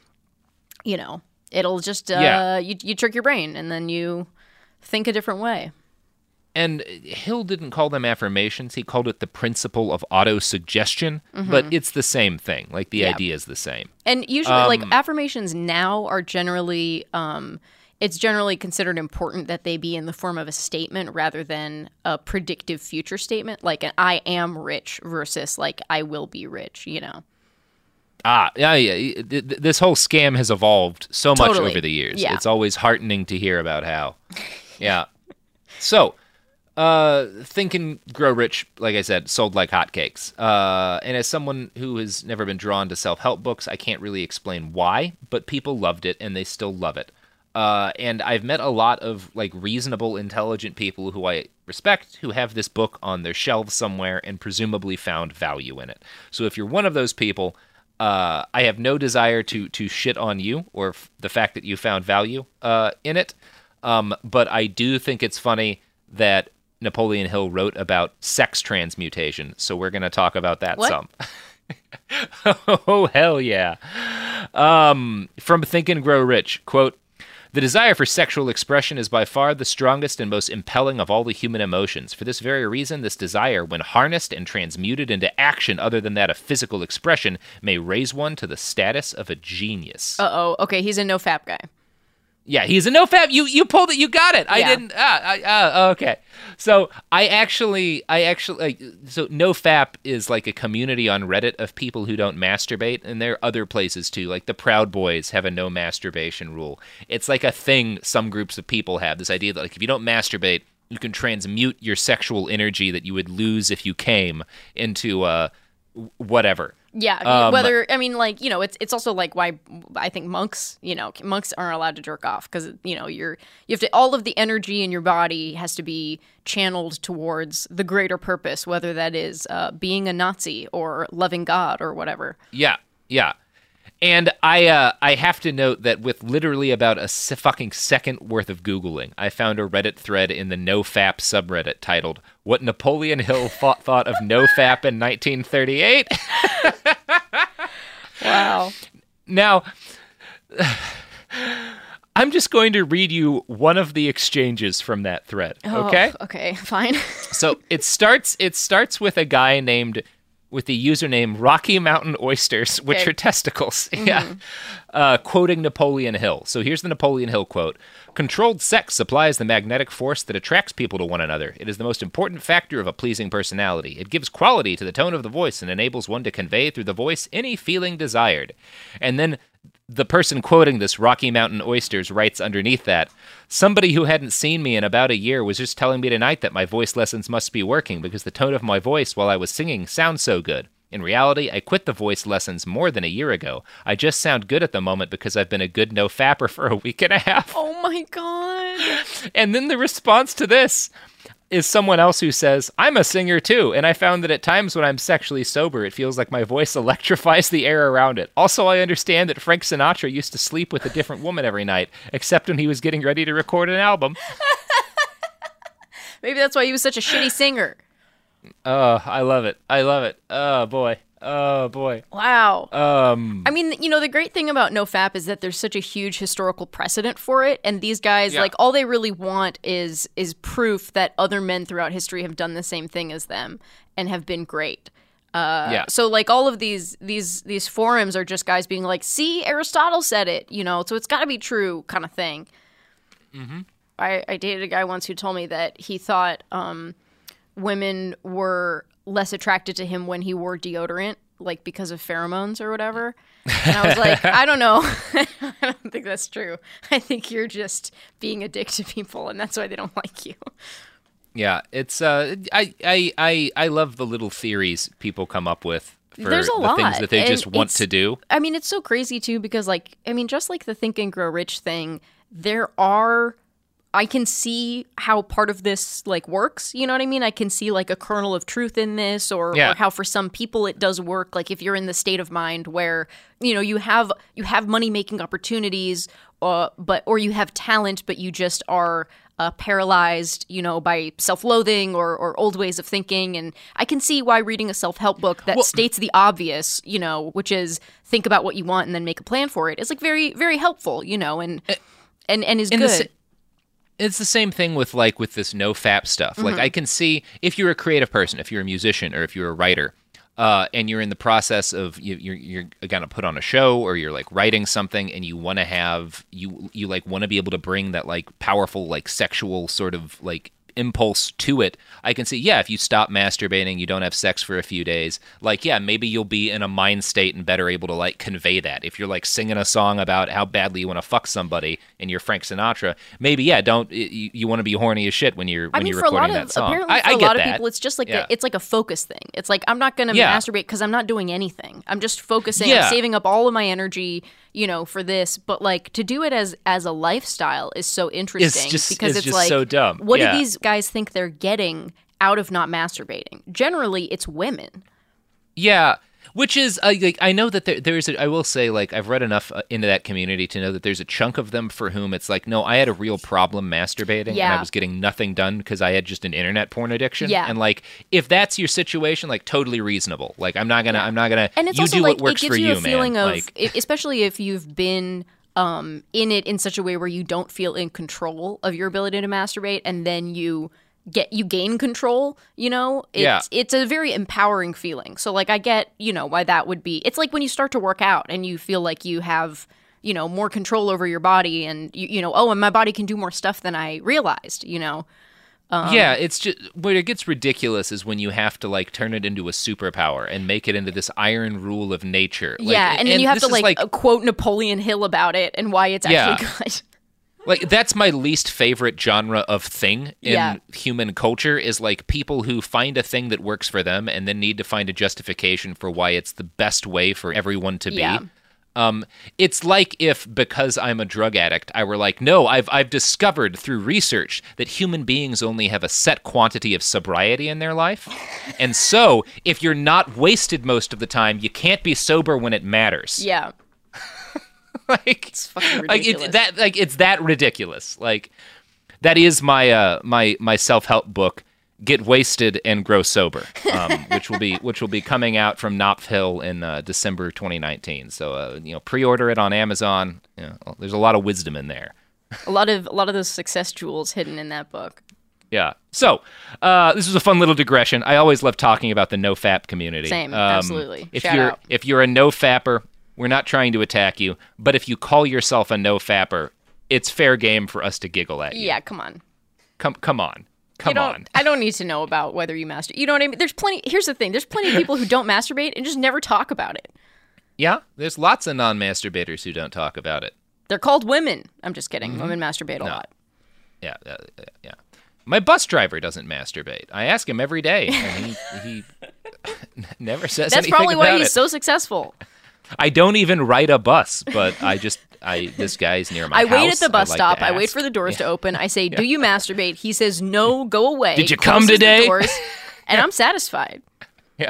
you know, it'll just, uh, yeah. you, you trick your brain and then you think a different way. And Hill didn't call them affirmations. He called it the principle of auto-suggestion, mm-hmm. but it's the same thing. Like, the yeah. idea is the same. And usually, um, like, affirmations now are generally, um, it's generally considered important that they be in the form of a statement rather than a predictive future statement, like an I am rich versus, like, I will be rich, you know? Ah, yeah, yeah. This whole scam has evolved so much totally. over the years. Yeah. It's always heartening to hear about how. Yeah. So, uh, Think and Grow Rich, like I said, sold like hotcakes. Uh, and as someone who has never been drawn to self-help books, I can't really explain why, but people loved it and they still love it. Uh, and I've met a lot of, like, reasonable, intelligent people who I respect who have this book on their shelves somewhere and presumably found value in it. So if you're one of those people, uh, I have no desire to to shit on you or f- the fact that you found value uh, in it. Um, but I do think it's funny that Napoleon Hill wrote about sex transmutation, so we're going to talk about that what? some. Oh, hell yeah. Um, from Think and Grow Rich, quote, the desire for sexual expression is by far the strongest and most impelling of all the human emotions. For this very reason, this desire, when harnessed and transmuted into action other than that of physical expression, may raise one to the status of a genius. Uh-oh. Okay, he's a no-fap guy. Yeah, he's a no-fap. You you pulled it. You got it. I yeah. didn't. Ah, I, ah, okay. So I actually, I actually, so no-fap is like a community on Reddit of people who don't masturbate, and there are other places too. Like the Proud Boys have a no masturbation rule. It's like a thing some groups of people have. This idea that, like, if you don't masturbate, you can transmute your sexual energy that you would lose if you came into uh, whatever. Yeah, Um, whether, I mean, like, you know, it's it's also like why I think monks, you know, monks aren't allowed to jerk off because, you know, you're, you have to, all of the energy in your body has to be channeled towards the greater purpose, whether that is uh, being a Nazi or loving God or whatever. Yeah, yeah. And I uh, I have to note that with literally about a s- fucking second worth of Googling, I found a Reddit thread in the NoFap subreddit titled, What Napoleon Hill Thought, thought of NoFap in nineteen thirty-eight. Wow. Now, I'm just going to read you one of the exchanges from that thread, okay? Oh, okay, fine. So it starts it starts with a guy named, with the username Rocky Mountain Oysters, which Okay. are testicles. Mm-hmm. Yeah. Uh, quoting Napoleon Hill. So here's the Napoleon Hill quote. Controlled sex supplies the magnetic force that attracts people to one another. It is the most important factor of a pleasing personality. It gives quality to the tone of the voice and enables one to convey through the voice any feeling desired. And then the person quoting this, Rocky Mountain Oysters, writes underneath that, somebody who hadn't seen me in about a year was just telling me tonight that my voice lessons must be working because the tone of my voice while I was singing sounds so good. In reality, I quit the voice lessons more than a year ago. I just sound good at the moment because I've been a good no-fapper for a week and a half. Oh my God. And then the response to this is someone else who says, I'm a singer too, and I found that at times when I'm sexually sober, it feels like my voice electrifies the air around it. Also, I understand that Frank Sinatra used to sleep with a different woman every night, except when he was getting ready to record an album. Maybe that's why he was such a shitty singer. Oh, I love it. I love it. Oh, boy. Oh, boy. Wow. Um, I mean, you know, the great thing about NoFap is that there's such a huge historical precedent for it, and these guys, Yeah. like, all they really want is is proof that other men throughout history have done the same thing as them and have been great. Uh, Yeah. So, like, all of these these these forums are just guys being like, "See, Aristotle said it," you know, so it's got to be true, kind of thing. Mm-hmm. I, I dated a guy once who told me that he thought um, women were less attracted to him when he wore deodorant, like because of pheromones or whatever. And I was like, I don't know. I don't think that's true. I think you're just being a dick to people, and that's why they don't like you. Yeah, it's uh, I, I I I love the little theories people come up with for There's a the lot. things that they and just want to do. I mean, it's so crazy too because, like, I mean, just like the Think and Grow Rich thing, there are. I can see how part of this like works. You know what I mean? I can see like a kernel of truth in this, or, yeah. or how for some people it does work. Like if you're in the state of mind where you know you have you have money making opportunities, uh, but or you have talent, but you just are. Uh, paralyzed, you know, by self-loathing or, or old ways of thinking. And I can see why reading a self-help book that well, states the obvious, you know, which is think about what you want and then make a plan for it, is like very, very helpful, you know, and uh, and, and is good. The, it's the same thing with like with this no F A P stuff. Mm-hmm. Like I can see if you're a creative person, if you're a musician or if you're a writer, Uh, and you're in the process of you, you're you're gonna put on a show or you're like writing something and you want to have you you like want to be able to bring that like powerful like sexual sort of like impulse to it. I can see, yeah, if you stop masturbating, you don't have sex for a few days, like, yeah, maybe you'll be in a mind state and better able to like convey that. If you're like singing a song about how badly you want to fuck somebody and you're Frank Sinatra, maybe, yeah, don't you, you want to be horny as shit when you're when I mean, you're for recording a lot of, that song. Apparently, I, for I a get lot that. of people, it's just like yeah. a, it's like a focus thing. It's like I'm not going to yeah. masturbate because I'm not doing anything. I'm just focusing. Yeah. I'm saving up all of my energy, you know, for this. But like to do it as as a lifestyle is so interesting it's just, because it's, it's just like, so dumb. What yeah. do these guys think they're getting out of not masturbating? Generally, it's women. Yeah, which is uh, like I know that there, there's a, I will say like I've read enough uh, into that community to know that there's a chunk of them for whom it's like, no, I had a real problem masturbating yeah. and I was getting nothing done because I had just an internet porn addiction. Yeah. And like if that's your situation, like totally reasonable. Like I'm not gonna yeah. I'm not gonna and it's you also do like what works it gives for you, you, a feeling man. of like, especially if you've been um, in it in such a way where you don't feel in control of your ability to masturbate, and then you get you gain control, you know, it's, yeah. it's a very empowering feeling. So like I get, you know, why that would be. It's like when you start to work out and you feel like you have, you know, more control over your body and you, you know, oh, and my body can do more stuff than I realized, you know. Um, yeah, it's just where it gets ridiculous is when you have to like turn it into a superpower and make it into this iron rule of nature. Like, yeah, and, and then you have to like, like quote Napoleon Hill about it and why it's actually yeah. good. Like, that's my least favorite genre of thing in yeah. human culture is, like, people who find a thing that works for them and then need to find a justification for why it's the best way for everyone to be. Yeah. Um, it's like if, because I'm a drug addict, I were like, no, I've I've discovered through research that human beings only have a set quantity of sobriety in their life. And so, if you're not wasted most of the time, you can't be sober when it matters. Yeah. like it's fucking ridiculous. Like it, that like it's that ridiculous. Like that is my uh my my self-help book, Get Wasted and Grow Sober, um, which will be which will be coming out from Knopf Hill in uh, December twenty nineteen. So uh, you know, pre-order it on Amazon. You know, there's a lot of wisdom in there. A lot of a lot of those success jewels hidden in that book. Yeah. So, uh, this was a fun little digression. I always love talking about the no-fap community. Same, um, absolutely. If Shout you're out. if you're a no-fapper, we're not trying to attack you, but if you call yourself a no-fapper, it's fair game for us to giggle at you. Yeah, come on. Come come on. Come you don't, on. I don't need to know about whether you masturbate. You know what I mean? There's plenty. Here's the thing. There's plenty of people who don't masturbate and just never talk about it. Yeah, there's lots of non-masturbators who don't talk about it. They're called women. I'm just kidding. Mm-hmm. Women masturbate a no. lot. Yeah, uh, yeah. My bus driver doesn't masturbate. I ask him every day, and he he never says That's anything probably why about he's it. so successful. I don't even ride a bus, but I just I this guy's near my I house. wait at the bus like stop. to I wait ask. for the doors Yeah. to open. I say, "Do you masturbate?" He says, "No, go away." Did you Closes come the today? doors, and I'm satisfied. Yeah.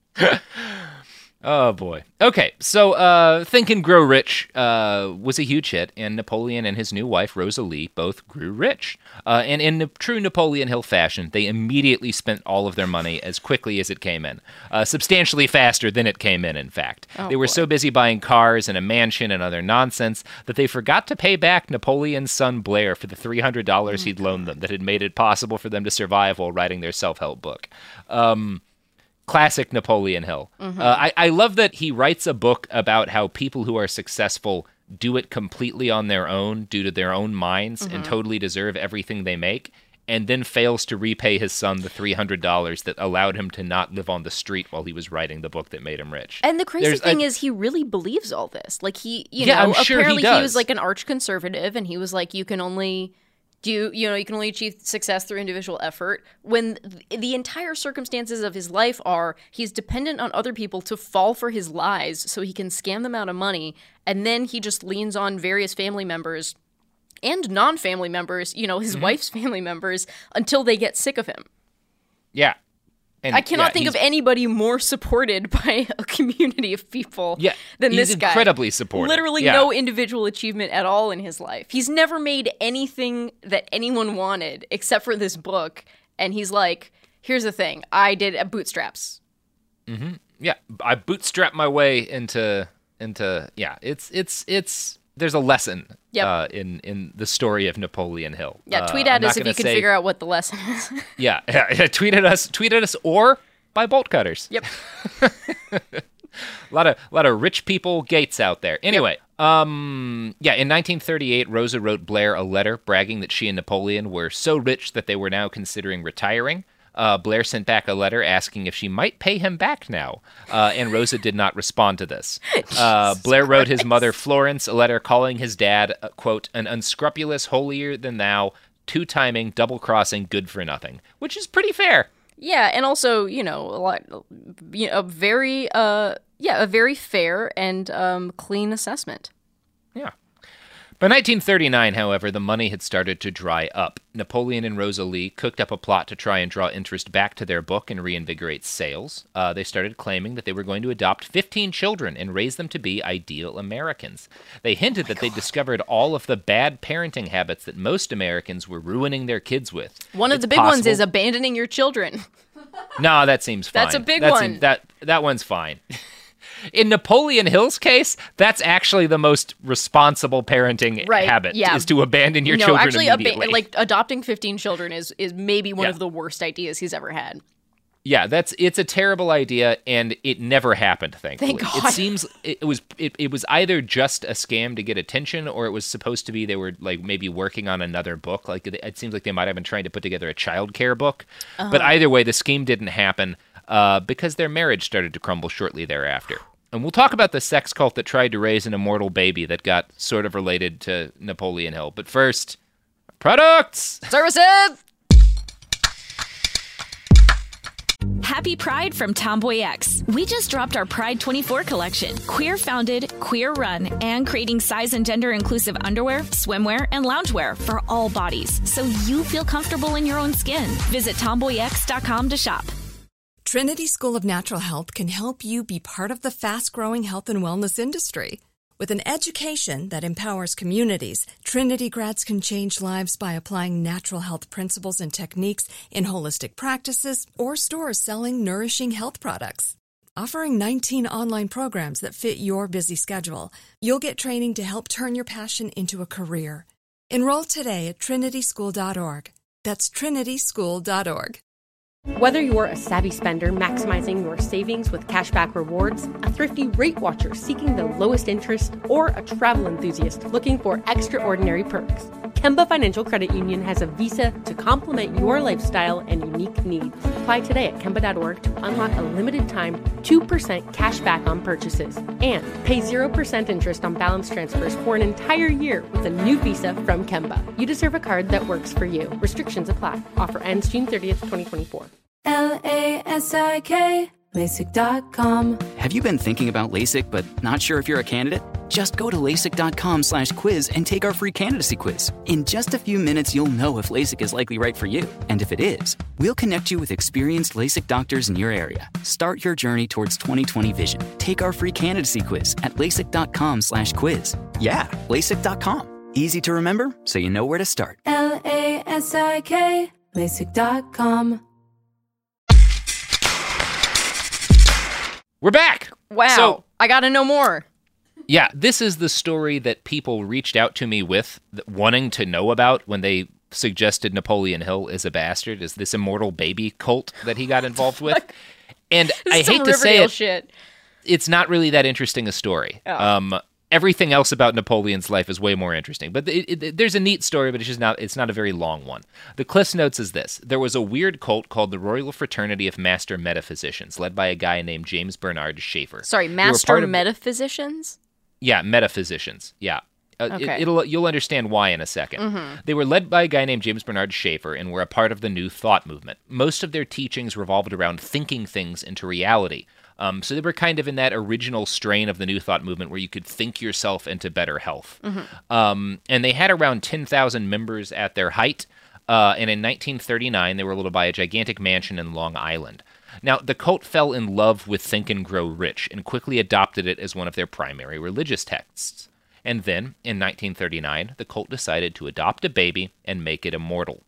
Oh, boy. Okay, so uh, Think and Grow Rich uh, was a huge hit, and Napoleon and his new wife, Rosalie, both grew true Uh, and in the true Napoleon Hill fashion, they immediately spent all of their money as quickly as it came in. Uh, substantially faster than it came in, in fact. Oh, they were boy. so busy buying cars and a mansion and other nonsense that they forgot to pay back Napoleon's son Blair for the three hundred dollars he'd loaned them that had made it possible for them to survive while writing their self-help book. Um... Classic Napoleon Hill. Mm-hmm. Uh, I, I love that he writes a book about how people who are successful do it completely on their own due to their own minds mm-hmm. and totally deserve everything they make. and then fails to repay his son the three hundred dollars that allowed him to not live on the street while he was writing the book that made him rich. And the crazy There's thing a, is he really believes all this. Like, he, you yeah, know, I'm sure apparently he, does. he was like an arch conservative, and he was like, you can only do, you know, you can only achieve success through individual effort, when th- the entire circumstances of his life are he's dependent on other people to fall for his lies so he can scam them out of money, and then he just leans on various family members and non-family members, you know, his mm-hmm. wife's family members, until they get sick of him. Yeah. And, I cannot yeah, think of anybody more supported by a community of people yeah, than he's this guy. Incredibly supported. Literally yeah. no individual achievement at all in his life. He's never made anything that anyone wanted except for this book. And he's like, here's the thing. I did uh, bootstraps. Mm-hmm. Yeah. I bootstrapped my way into, into yeah, it's, it's, it's, there's a lesson yep. uh, in, in the story of Napoleon Hill. Yeah, tweet at uh, us if you can say, figure out what the lesson is. yeah, yeah, tweet at us, tweet at us, or buy bolt cutters. Yep. a lot of a lot of rich people Gates out there. Anyway, yep. um, yeah, in nineteen thirty-eight, Rosa wrote Blair a letter bragging that she and Napoleon were so rich that they were now considering retiring. Uh, Blair sent back a letter asking if she might pay him back now, uh, and Rosa did not respond to this. Uh, Blair wrote his mother, Florence, a letter calling his dad, uh, quote, an unscrupulous, holier-than-thou, two-timing, double-crossing, good-for-nothing, which is pretty fair. Yeah, and also, you know, a lot, you know, a very, uh, yeah, a very fair and um, clean assessment. Yeah. By nineteen thirty-nine, however, the money had started to dry up. Napoleon and Rosa Lee cooked up a plot to try and draw interest back to their book and reinvigorate sales. Uh, they started claiming that they were going to adopt fifteen children and raise them to be ideal Americans. They hinted oh that they discovered all of the bad parenting habits that most Americans were ruining their kids with. One of it's the big possible... ones is abandoning your children. No, that seems fine. That's a big that one. Seems, that, that one's fine. In Napoleon Hill's case, that's actually the most responsible parenting right, habit, yeah. is to abandon your no, children actually, immediately. Ab- like, adopting fifteen children is, is maybe one yeah. of the worst ideas he's ever had. Yeah, that's it's a terrible idea, and it never happened, thankfully. Thank God. It seems it was it, it was either just a scam to get attention, or it was supposed to be they were like maybe working on another book. Like it, it seems like they might have been trying to put together a childcare book. Uh-huh. But either way, the scheme didn't happen uh, because their marriage started to crumble shortly thereafter. And we'll talk about the sex cult that tried to raise an immortal baby that got sort of related to Napoleon Hill. But first, products! Services! Happy Pride from Tomboy X. We just dropped our Pride twenty-four collection. Queer founded, queer run, and creating size and gender inclusive underwear, swimwear, and loungewear for all bodies, so you feel comfortable in your own skin. Visit tomboy x dot com to shop. Trinity School of Natural Health can help you be part of the fast-growing health and wellness industry. With an education that empowers communities, Trinity grads can change lives by applying natural health principles and techniques in holistic practices or stores selling nourishing health products. Offering nineteen online programs that fit your busy schedule, you'll get training to help turn your passion into a career. Enroll today at trinity school dot org. That's trinity school dot org. Whether you're a savvy spender maximizing your savings with cashback rewards, a thrifty rate watcher seeking the lowest interest, or a travel enthusiast looking for extraordinary perks, Kemba Financial Credit Union has a visa to complement your lifestyle and unique needs. Apply today at kemba dot org to unlock a limited time two percent cash back on purchases and pay zero percent interest on balance transfers for an entire year with a new visa from Kemba. You deserve a card that works for you. Restrictions apply. Offer ends June thirtieth, twenty twenty-four. L A S I K, LASIK dot com. Have you been thinking about LASIK but not sure if you're a candidate? Just go to LASIK dot com slash quiz and take our free candidacy quiz. In just a few minutes, you'll know if LASIK is likely right for you. And if it is, we'll connect you with experienced LASIK doctors in your area. Start your journey towards twenty twenty vision. Take our free candidacy quiz at LASIK dot com slash quiz. Yeah, LASIK dot com. Easy to remember, so you know where to start. L A S I K, LASIK dot com. We're back. Wow. So, I gotta know more. Yeah, this is the story that people reached out to me with, wanting to know about when they suggested Napoleon Hill is a bastard, is this immortal baby cult that he got involved with. And I hate to say it, shit. it's not really that interesting a story. Oh. Um, everything else about Napoleon's life is way more interesting. But it, it, there's a neat story, but it's just not, it's not a very long one. The Cliff's Notes is this. There was a weird cult called the Royal Fraternity of Master Metaphysicians, led by a guy named James Bernard Schaefer. Sorry, Master of, Metaphysicians? Yeah, metaphysicians. Yeah. Uh, okay. it, it'll you'll understand why in a second. Mm-hmm. They were led by a guy named James Bernard Schaefer and were a part of the New Thought movement. Most of their teachings revolved around thinking things into reality. Um, so they were kind of in that original strain of the New Thought movement where you could think yourself into better health. Mm-hmm. Um, and they had around ten thousand members at their height. Uh, and in nineteen thirty-nine, they were able to buy a gigantic mansion in Long Island. Now, the cult fell in love with Think and Grow Rich and quickly adopted it as one of their primary religious texts. And then, in nineteen thirty-nine, the cult decided to adopt a baby and make it immortal.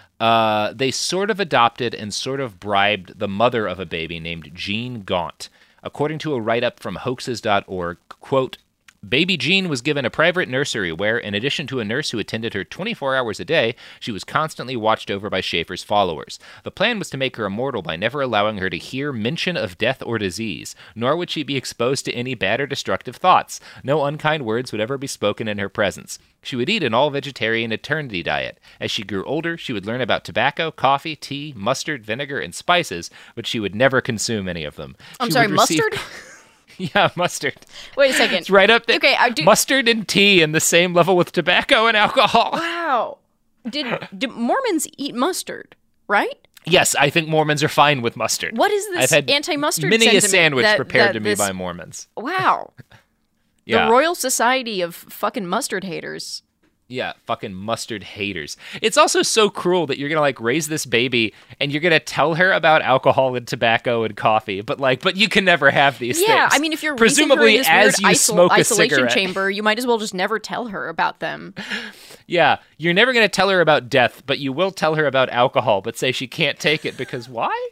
Uh, they sort of adopted and sort of bribed the mother of a baby named Jean Gaunt. According to a write-up from hoaxes dot org, quote, Baby Jean was given a private nursery where, in addition to a nurse who attended her twenty-four hours a day, she was constantly watched over by Schaefer's followers. The plan was to make her immortal by never allowing her to hear mention of death or disease, nor would she be exposed to any bad or destructive thoughts. No unkind words would ever be spoken in her presence. She would eat an all-vegetarian eternity diet. As she grew older, she would learn about tobacco, coffee, tea, mustard, vinegar, and spices, but she would never consume any of them. I'm she sorry, receive- mustard? Yeah, mustard. Wait a second. It's right up there. Okay, I do. Mustard and tea in the same level with tobacco and alcohol. Wow. Did, did Mormons eat mustard, right? Yes, I think Mormons are fine with mustard. What is this I've had anti-mustard many sentiment a sandwich that, prepared that to me this... by Mormons. Wow. Yeah. The Royal Society of fucking mustard haters. Yeah, fucking mustard haters. It's also so cruel that you're going to, like, raise this baby and you're going to tell her about alcohol and tobacco and coffee, but, like, but you can never have these yeah, things. Yeah, I mean, if you're presumably raising her in this as weird you isol- smoke a isolation cigarette. chamber, you might as well just never tell her about them. Yeah, you're never going to tell her about death, but you will tell her about alcohol, but say she can't take it because why?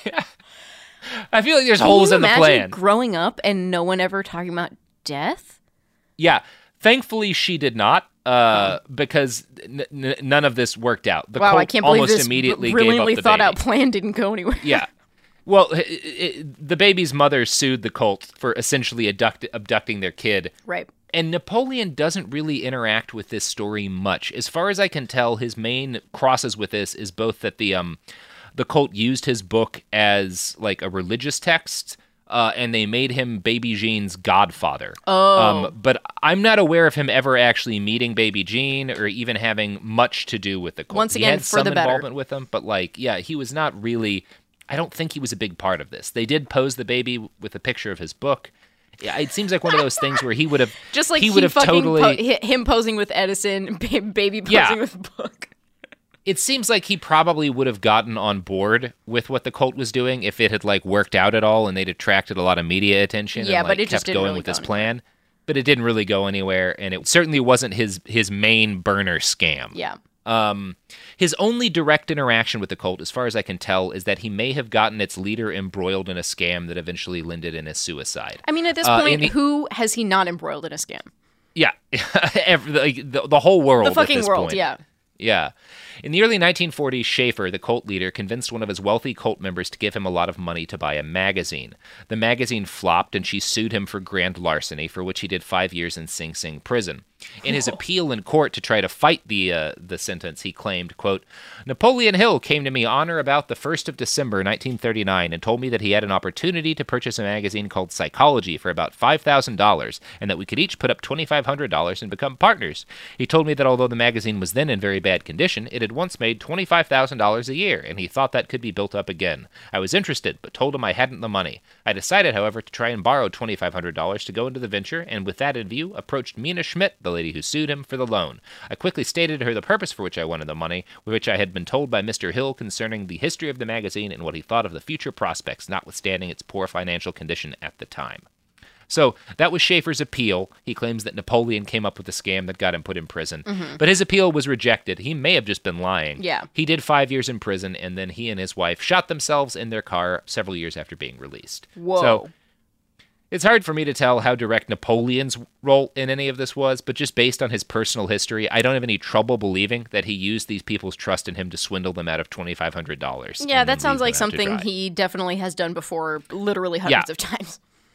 I feel like there's Can holes you in the imagine plan. Growing up and no one ever talking about death? Yeah, thankfully she did not. Uh, because n- n- none of this worked out. The wow, cult I can't believe almost this immediately brilliantly gave up the thought baby. out plan didn't go anywhere. Yeah. Well, it, it, the baby's mother sued the cult for essentially abduct- abducting their kid. Right. And Napoleon doesn't really interact with this story much. As far as I can tell, his main crosses with this is both that the um the cult used his book as like a religious text. Uh, and they made him Baby Jean's godfather. Oh. Um, but I'm not aware of him ever actually meeting Baby Jean or even having much to do with the cult. Once again, he had for some the better. involvement with them, but like, yeah, he was not really. I don't think he was a big part of this. They did pose the baby with a picture of his book. Yeah, it seems like one of those things where he would have just like he he would have fucking totally po- him posing with Edison, baby posing Yeah. with book. It seems like he probably would have gotten on board with what the cult was doing if it had like worked out at all and they'd attracted a lot of media attention. Yeah, and, but like, it just kept didn't going really with go this anywhere. plan. But it didn't really go anywhere, and it certainly wasn't his his main burner scam. Yeah. Um, his only direct interaction with the cult, as far as I can tell, is that he may have gotten its leader embroiled in a scam that eventually ended in his suicide. I mean, at this Uh, point, and he- who has he not embroiled in a scam? Yeah, Every, like, the, the whole world. The at fucking this world, point. yeah. Yeah. In the early nineteen forties, Schaefer, the cult leader, convinced one of his wealthy cult members to give him a lot of money to buy a magazine. The magazine flopped, and she sued him for grand larceny, for which he did five years in Sing Sing prison. In his appeal in court to try to fight the uh, the sentence, he claimed, quote, Napoleon Hill came to me on or about the first of December, nineteen thirty-nine, and told me that he had an opportunity to purchase a magazine called Psychology for about five thousand dollars, and that we could each put up twenty-five hundred dollars and become partners. He told me that although the magazine was then in very bad condition, it had once made twenty-five thousand dollars a year, and he thought that could be built up again. I was interested, but told him I hadn't the money. I decided, however, to try and borrow twenty-five hundred dollars to go into the venture, and with that in view, approached Mina Schmidt, the lady who sued him, for the loan. I quickly stated to her the purpose for which I wanted the money, which I had been told by Mister Hill concerning the history of the magazine and what he thought of the future prospects, notwithstanding its poor financial condition at the time. So that was Schaefer's appeal. He claims that Napoleon came up with a scam that got him put in prison. Mm-hmm. But his appeal was rejected. He may have just been lying. Yeah. He did five years in prison, and then he and his wife shot themselves in their car several years after being released. Whoa. So it's hard for me to tell how direct Napoleon's role in any of this was, but just based on his personal history, I don't have any trouble believing that he used these people's trust in him to swindle them out of twenty-five hundred dollars. Yeah, that sounds like something he definitely has done before, literally hundreds Yeah. of times.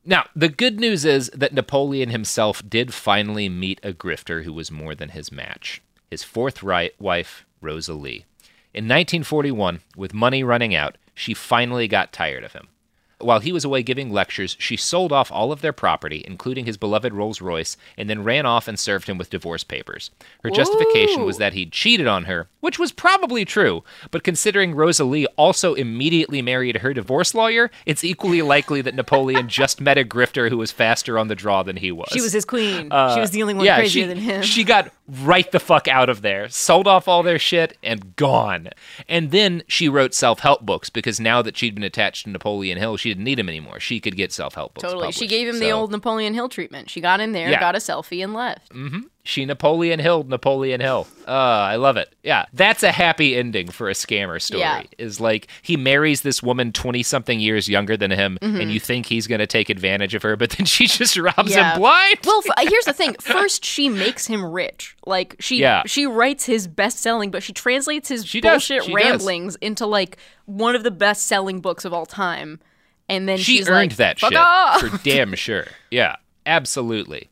Now, the good news is that Napoleon himself did finally meet a grifter who was more than his match. His fourth right wife, Rosalie. In nineteen forty-one, with money running out, she finally got tired of him. While he was away giving lectures, she sold off all of their property, including his beloved Rolls-Royce, and then ran off and served him with divorce papers. Her justification was that he'd cheated on her, which was probably true, but considering Rosalie also immediately married her divorce lawyer, it's equally likely that Napoleon just met a grifter who was faster on the draw than he was. She was his queen. Uh, she was the only one yeah, crazier she, than him. She got right the fuck out of there, sold off all their shit, and gone. And then she wrote self-help books, because now that she'd been attached to Napoleon Hill, she didn't need him anymore. She could get self-help books Totally. published. She gave him so, the old Napoleon Hill treatment. She got in there, yeah. got a selfie, and left. Mm-hmm. She Napoleon Hilled Napoleon Hill. Uh, I love it. Yeah, that's a happy ending for a scammer story. Yeah. Is like he marries this woman twenty-something years younger than him, mm-hmm. and you think he's going to take advantage of her, but then she just robs yeah. him blind. Well, f- here's the thing. First, she makes him rich. Like, she yeah. she writes his best-selling, but she translates his she bullshit she ramblings does. into, like, one of the best-selling books of all time. And then she she's earned like, that Fuck shit off! for damn sure. Yeah, absolutely.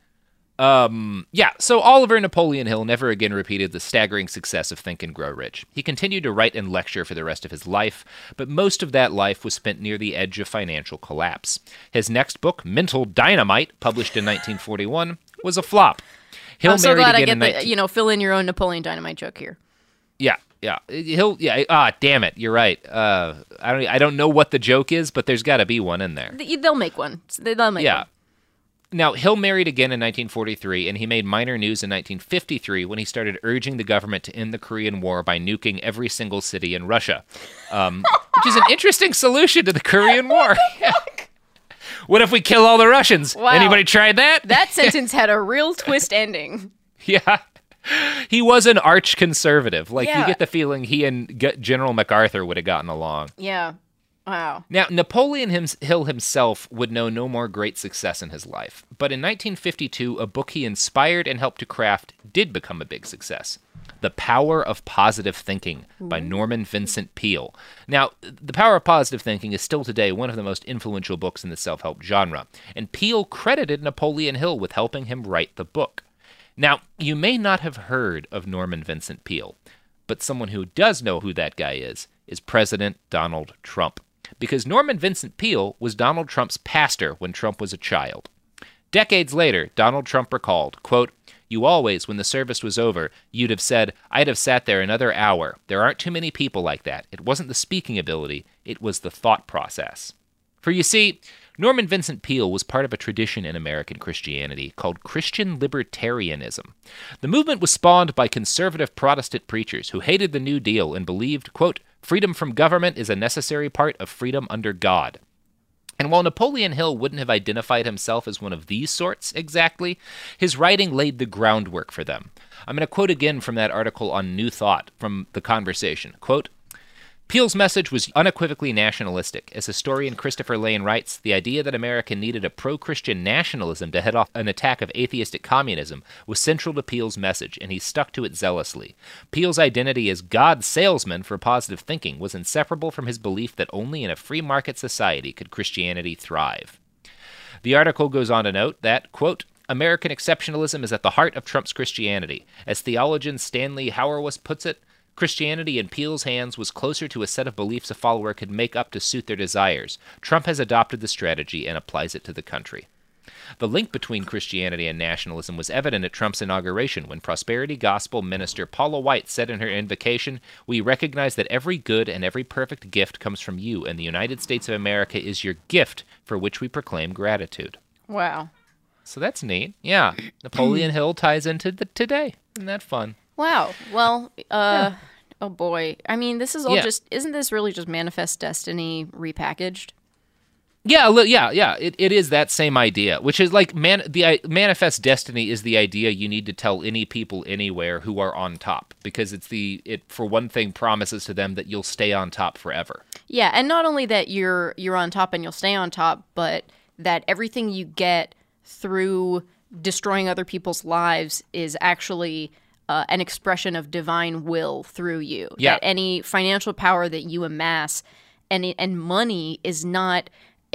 Um, yeah, so Oliver Napoleon Hill never again repeated the staggering success of Think and Grow Rich. He continued to write and lecture for the rest of his life, but most of that life was spent near the edge of financial collapse. His next book, Mental Dynamite, published in nineteen forty-one, was a flop. Hill I'm so married glad I again get in the, nineteen you know, fill in your own Napoleon Dynamite joke here. Yeah, yeah. Hill, yeah. Ah, damn it. You're right. Uh, I don't. I don't know what the joke is, but there's got to be one in there. They'll make one. They'll make yeah. one. Now, Hill married again in nineteen forty-three, and he made minor news in nineteen fifty-three when he started urging the government to end the Korean War by nuking every single city in Russia, um, which is an interesting solution to the Korean War. What if we kill all the Russians? Wow. Anybody tried that? That sentence had a real twist ending. Yeah. He was an arch conservative. Like, yeah. you get the feeling he and G- General MacArthur would have gotten along. Yeah. Wow. Now, Napoleon Hill himself would know no more great success in his life. But in nineteen fifty-two, a book he inspired and helped to craft did become a big success. The Power of Positive Thinking by Norman Vincent Peale. Now, The Power of Positive Thinking is still today one of the most influential books in the self-help genre, and Peale credited Napoleon Hill with helping him write the book. Now, you may not have heard of Norman Vincent Peale, but someone who does know who that guy is is President Donald Trump, because Norman Vincent Peale was Donald Trump's pastor when Trump was a child. Decades later, Donald Trump recalled, quote, "You always, when the service was over, you'd have said, I'd have sat there another hour. There aren't too many people like that. It wasn't the speaking ability, it was the thought process." For you see, Norman Vincent Peale was part of a tradition in American Christianity called Christian libertarianism. The movement was spawned by conservative Protestant preachers who hated the New Deal and believed, quote, "freedom from government is a necessary part of freedom under God." And while Napoleon Hill wouldn't have identified himself as one of these sorts exactly, his writing laid the groundwork for them. I'm going to quote again from that article on New Thought from The Conversation. Quote, "Peale's message was unequivocally nationalistic. As historian Christopher Lane writes, the idea that America needed a pro-Christian nationalism to head off an attack of atheistic communism was central to Peale's message, and he stuck to it zealously. Peale's identity as God's salesman for positive thinking was inseparable from his belief that only in a free market society could Christianity thrive." The article goes on to note that, quote, "American exceptionalism is at the heart of Trump's Christianity. As theologian Stanley Hauerwas puts it, Christianity in Peale's hands was closer to a set of beliefs a follower could make up to suit their desires. Trump has adopted the strategy and applies it to the country." The link between Christianity and nationalism was evident at Trump's inauguration when prosperity gospel minister Paula White said in her invocation, "We recognize that every good and every perfect gift comes from you, and the United States of America is your gift for which we proclaim gratitude." Wow. So that's neat. Yeah. Napoleon Hill ties into the today. Isn't that fun? Wow. Well, uh, yeah. Oh boy. I mean, this is all yeah. just, isn't this really just Manifest Destiny repackaged? Yeah, yeah, yeah. It, it is that same idea, which is like man, the uh, Manifest Destiny is the idea you need to tell any people anywhere who are on top, because it's the, it, for one thing, promises to them that you'll stay on top forever. Yeah. And not only that you're, you're on top and you'll stay on top, but that everything you get through destroying other people's lives is actually Uh, an expression of divine will through you. Yeah. That any financial power that you amass and and money is not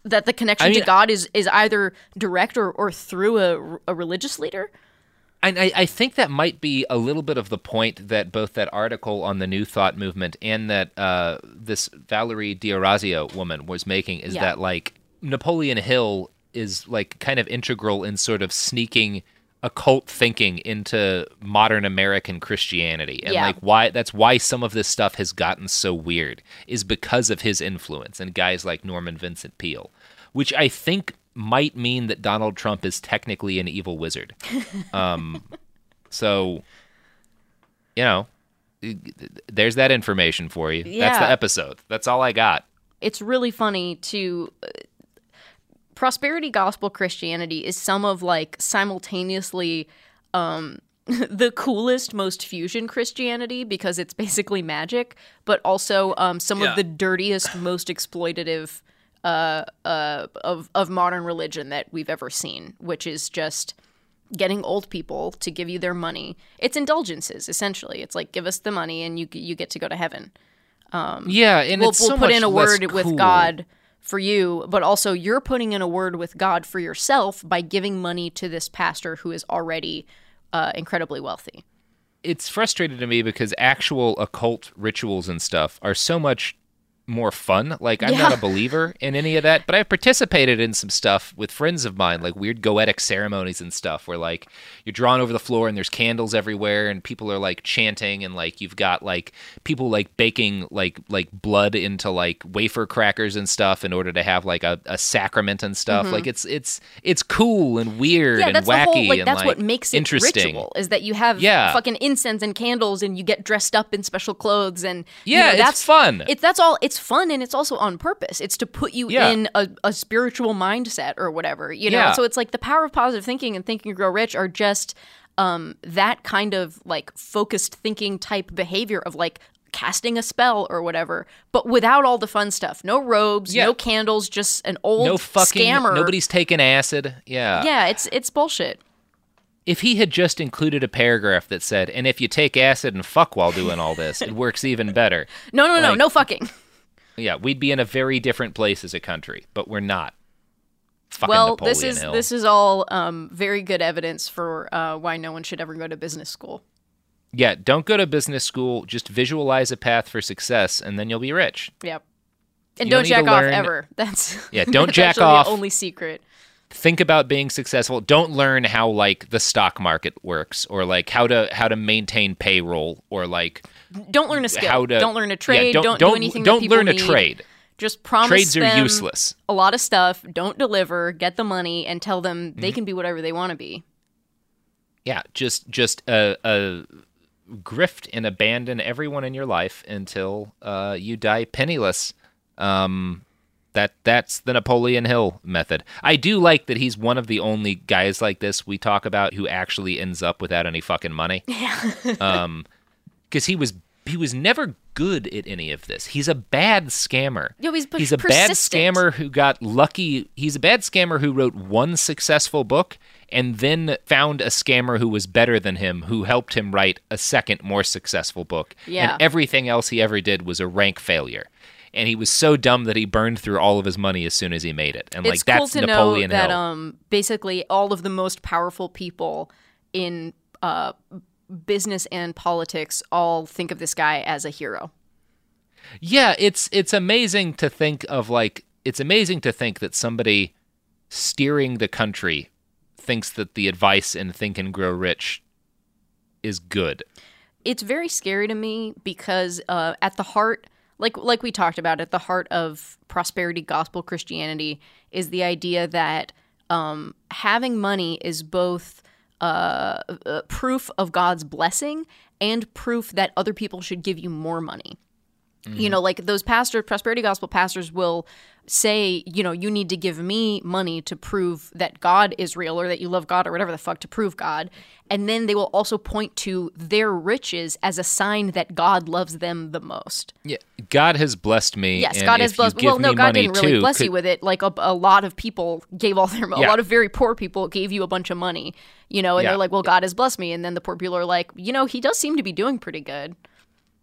That the connection I mean, to God is, is either direct or, or through a, a religious leader? And I, I think that might be a little bit of the point that both that article on the New Thought movement and that uh, this Valerie D'Orazio woman was making is yeah. that, like, Napoleon Hill is, like, kind of integral in sort of sneaking occult thinking into modern American Christianity. And, yeah. like, why that's why some of this stuff has gotten so weird is because of his influence and guys like Norman Vincent Peale, which I think might mean that Donald Trump is technically an evil wizard. Um, so, you know, there's that information for you. Yeah. That's the episode. That's all I got. It's really funny to... Uh, prosperity gospel Christianity is some of, like, simultaneously um, the coolest, most fusion Christianity because it's basically magic, but also um, some yeah. of the dirtiest, most exploitative uh, uh, of, of modern religion that we've ever seen, which is just getting old people to give you their money. It's indulgences, essentially. It's like, give us the money and you you get to go to heaven. Um, yeah, and we'll, it's we'll so put much in a less word cool. with God for you, but also you're putting in a word with God for yourself by giving money to this pastor who is already uh, incredibly wealthy. It's frustrating to me because actual occult rituals and stuff are so much more fun. Like, I'm yeah. not a believer in any of that, but I've participated in some stuff with friends of mine, like weird goetic ceremonies and stuff where, like, you're drawn over the floor and there's candles everywhere and people are, like, chanting and, like, you've got, like, people, like, baking, like, like blood into, like, wafer crackers and stuff in order to have, like, a, a sacrament and stuff. Mm-hmm. Like, it's it's it's cool and weird yeah, and that's wacky the whole, like, and, that's like, what makes it interesting. Ritual, is that you have yeah. fucking incense and candles and you get dressed up in special clothes and yeah, you know, it's that's fun. It's that's all. It's fun and it's also on purpose. It's to put you yeah. in a, a spiritual mindset or whatever, you know? Yeah. So it's like the power of positive thinking and Think and Grow Rich are just um, that kind of, like, focused thinking type behavior of, like, casting a spell or whatever, but without all the fun stuff. No robes, yeah. no candles, just an old no fucking, scammer. Nobody's taking acid. Yeah. Yeah, it's it's bullshit. If he had just included a paragraph that said, and if you take acid and fuck while doing all this, it works even better. No, no, like, no, no fucking. Yeah, we'd be in a very different place as a country, but we're not. Fucking well, Napoleon this is Hill. this is all um, very good evidence for uh, why no one should ever go to business school. Yeah, don't go to business school. Just visualize a path for success, and then you'll be rich. Yep. And you don't, don't jack off learn... ever. That's yeah. Don't that's jack off. The only secret. Think about being successful. Don't learn how, like, the stock market works, or, like, how to how to maintain payroll, or, like, don't learn a skill. How to, don't learn a trade. Yeah, don't, don't, don't do anything. Don't that people learn a need. trade. Just promise Trades them are useless. A lot of stuff. Don't deliver. Get the money and tell them they mm-hmm. can be whatever they want to be. Yeah, just just a, a grift and abandon everyone in your life until uh, you die penniless. Um, that that's the Napoleon Hill method. I do like that he's one of the only guys like this we talk about who actually ends up without any fucking money. Yeah. um, because he was he was never good at any of this. He's a bad scammer. Yo, he's, he's a persistent. bad scammer who got lucky. He's a bad scammer who wrote one successful book and then found a scammer who was better than him, who helped him write a second, more successful book. Yeah. And everything else he ever did was a rank failure. And he was so dumb that he burned through all of his money as soon as he made it. And it's like cool that's to Napoleon know that Hill. um, basically all of the most powerful people in uh, business and politics all think of this guy as a hero. Yeah, it's it's amazing to think of, like, it's amazing to think that somebody steering the country thinks that the advice in Think and Grow Rich is good. It's very scary to me because uh, at the heart, like like we talked about, at the heart of prosperity gospel Christianity is the idea that um, having money is both uh, uh, proof of God's blessing and proof that other people should give you more money. Mm-hmm. You know, like those pastors, prosperity gospel pastors will say, you know, you need to give me money to prove that God is real or that you love God or whatever the fuck to prove God. And then they will also point to their riches as a sign that God loves them the most. Yeah, God has blessed me. Yes, and God has blessed me. Well, no, God didn't really too, bless could... you with it. Like a, a lot of people gave all their, a yeah. lot of very poor people gave you a bunch of money, you know, and yeah. they're like, well, God has blessed me. And then the poor people are like, you know, he does seem to be doing pretty good.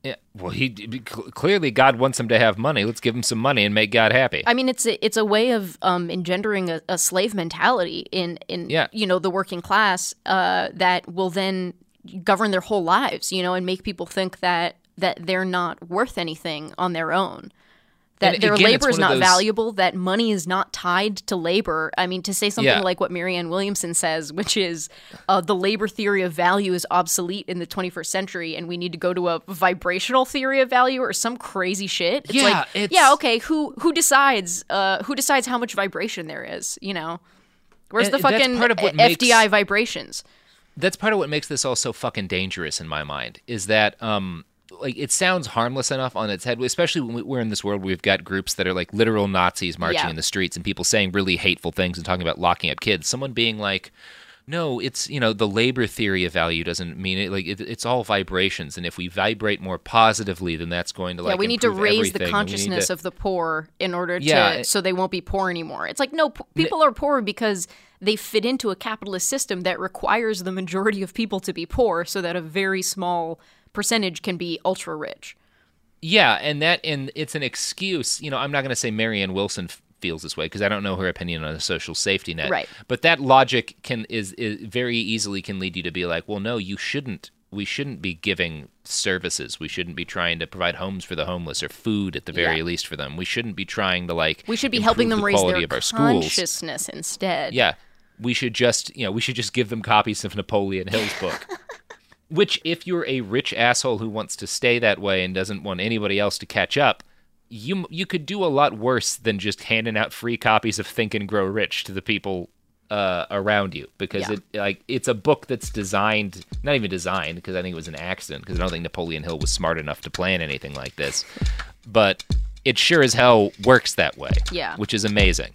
Yeah, well, he clearly God wants him to have money. Let's give him some money and make God happy. I mean, it's a, it's a way of um, engendering a, a slave mentality in in yeah. you know the working class uh, that will then govern their whole lives, you know, and make people think that that they're not worth anything on their own. That and their again, labor is not those... valuable, that money is not tied to labor. I mean, to say something yeah. like what Marianne Williamson says, which is uh, the labor theory of value is obsolete in the twenty-first century and we need to go to a vibrational theory of value or some crazy shit. It's yeah, like, it's... yeah, okay, who who decides uh, who decides how much vibration there is, you know? Where's and the fucking part of what F D I makes... vibrations? That's part of what makes this all so fucking dangerous in my mind, is that... um. Like, it sounds harmless enough on its head, especially when we're in this world where we've got groups that are like literal Nazis marching yeah. in the streets and people saying really hateful things and talking about locking up kids. Someone being like, no, it's, you know, the labor theory of value doesn't mean it. Like, it, it's all vibrations. And if we vibrate more positively, then that's going to, like, yeah, we need to raise everything. the consciousness to... of the poor in order to, yeah. so they won't be poor anymore. It's like, no, p- people are poor because they fit into a capitalist system that requires the majority of people to be poor so that a very small percentage can be ultra rich. Yeah, and that and it's an excuse. You know, I'm not going to say Marianne Wilson f- feels this way because I don't know her opinion on a social safety net. Right. But that logic can is, is very easily can lead you to be like, well, no, you shouldn't. We shouldn't be giving services. We shouldn't be trying to provide homes for the homeless or food at the very yeah. least for them. We shouldn't be trying to like. We should be helping them the raise their of our consciousness schools. instead. Yeah, we should just you know we should just give them copies of Napoleon Hill's book. Which, if you're a rich asshole who wants to stay that way and doesn't want anybody else to catch up, you you could do a lot worse than just handing out free copies of Think and Grow Rich to the people uh, around you. Because yeah. it like it's a book that's designed, not even designed, because I think it was an accident, because I don't think Napoleon Hill was smart enough to plan anything like this. But it sure as hell works that way. Yeah. Which is amazing.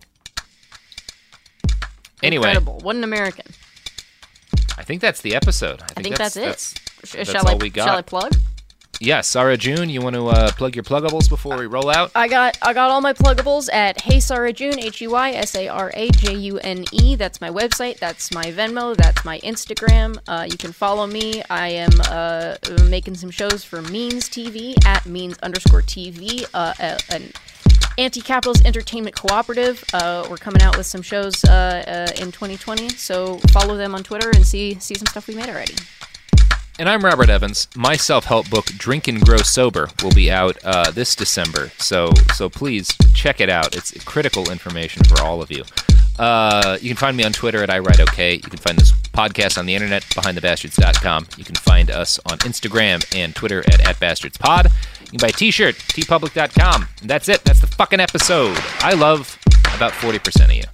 Anyway. Incredible. What an American. I think that's the episode. I think, I think that's, that's it. That's, Sh- that's shall all I, we got. Shall I plug? Yeah, Sarah June, you want to uh, plug your pluggables before we roll out? I got I got all my pluggables at Hey Sarah June, H U Y S A R A J U N E. That's my website. That's my Venmo. That's my Instagram. Uh, you can follow me. I am uh, making some shows for Means T V at Means underscore T V. Uh, uh, an anti-capitalist entertainment cooperative. Uh, we're coming out with some shows uh, uh, in twenty twenty, so follow them on Twitter and see see some stuff we made already. And I'm Robert Evans. My self-help book, Drink and Grow Sober, will be out uh, this December, so so please check it out. It's critical information for all of you. Uh, you can find me on Twitter at I Write OK. You can find this podcast on the internet, behind the bastards dot com. You can find us on Instagram and Twitter at, at bastardspod. You can buy a t-shirt, t public dot com. And that's it. That's the fucking episode. I love about forty percent of you.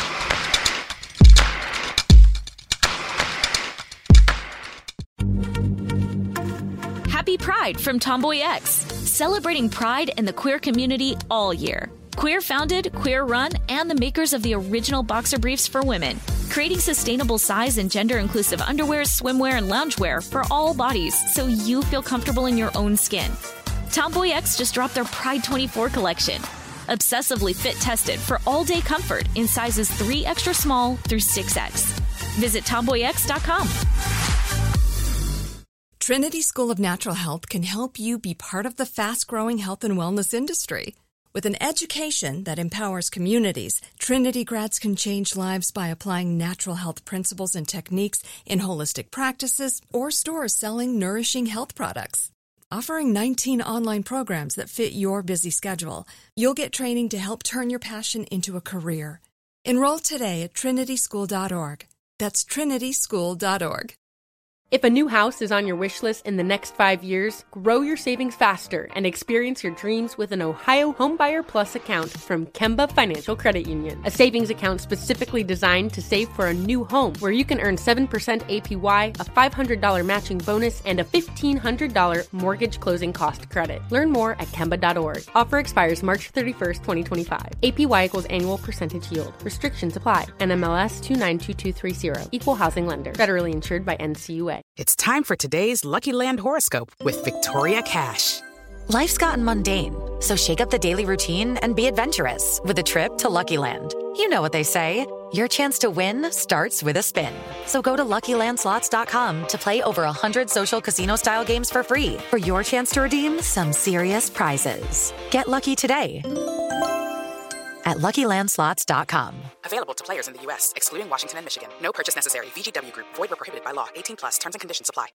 Happy Pride from Tomboy X, celebrating pride and the queer community all year. Queer founded, queer run, and the makers of the original boxer briefs for women, creating sustainable size and gender inclusive underwear, swimwear, and loungewear for all bodies so you feel comfortable in your own skin. Tomboy X just dropped their Pride twenty-four collection, obsessively fit tested for all day comfort in sizes three extra small through six X. Visit tomboy x dot com. Trinity School of Natural Health can help you be part of the fast-growing health and wellness industry. With an education that empowers communities, Trinity grads can change lives by applying natural health principles and techniques in holistic practices or stores selling nourishing health products. Offering nineteen online programs that fit your busy schedule, you'll get training to help turn your passion into a career. Enroll today at trinity school dot org. That's trinity school dot org. If a new house is on your wish list in the next five years, grow your savings faster and experience your dreams with an Ohio Homebuyer Plus account from Kemba Financial Credit Union. A savings account specifically designed to save for a new home where you can earn seven percent A P Y, a five hundred dollars matching bonus, and a fifteen hundred dollars mortgage closing cost credit. Learn more at kemba dot org. Offer expires March thirty-first, twenty twenty-five. A P Y equals annual percentage yield. Restrictions apply. N M L S two nine two two three zero. Equal housing lender. Federally insured by N C U A. It's time for today's Lucky Land horoscope with Victoria Cash. Life's gotten mundane, so shake up the daily routine and be adventurous with a trip to Lucky Land. You know what they say. Your chance to win starts with a spin. So go to Lucky Land Slots dot com to play over one hundred social casino-style games for free for your chance to redeem some serious prizes. Get lucky today at Lucky Land Slots dot com. Available to players in the U S, excluding Washington and Michigan. No purchase necessary. V G W Group. Void where prohibited by law. eighteen plus. Terms and conditions apply.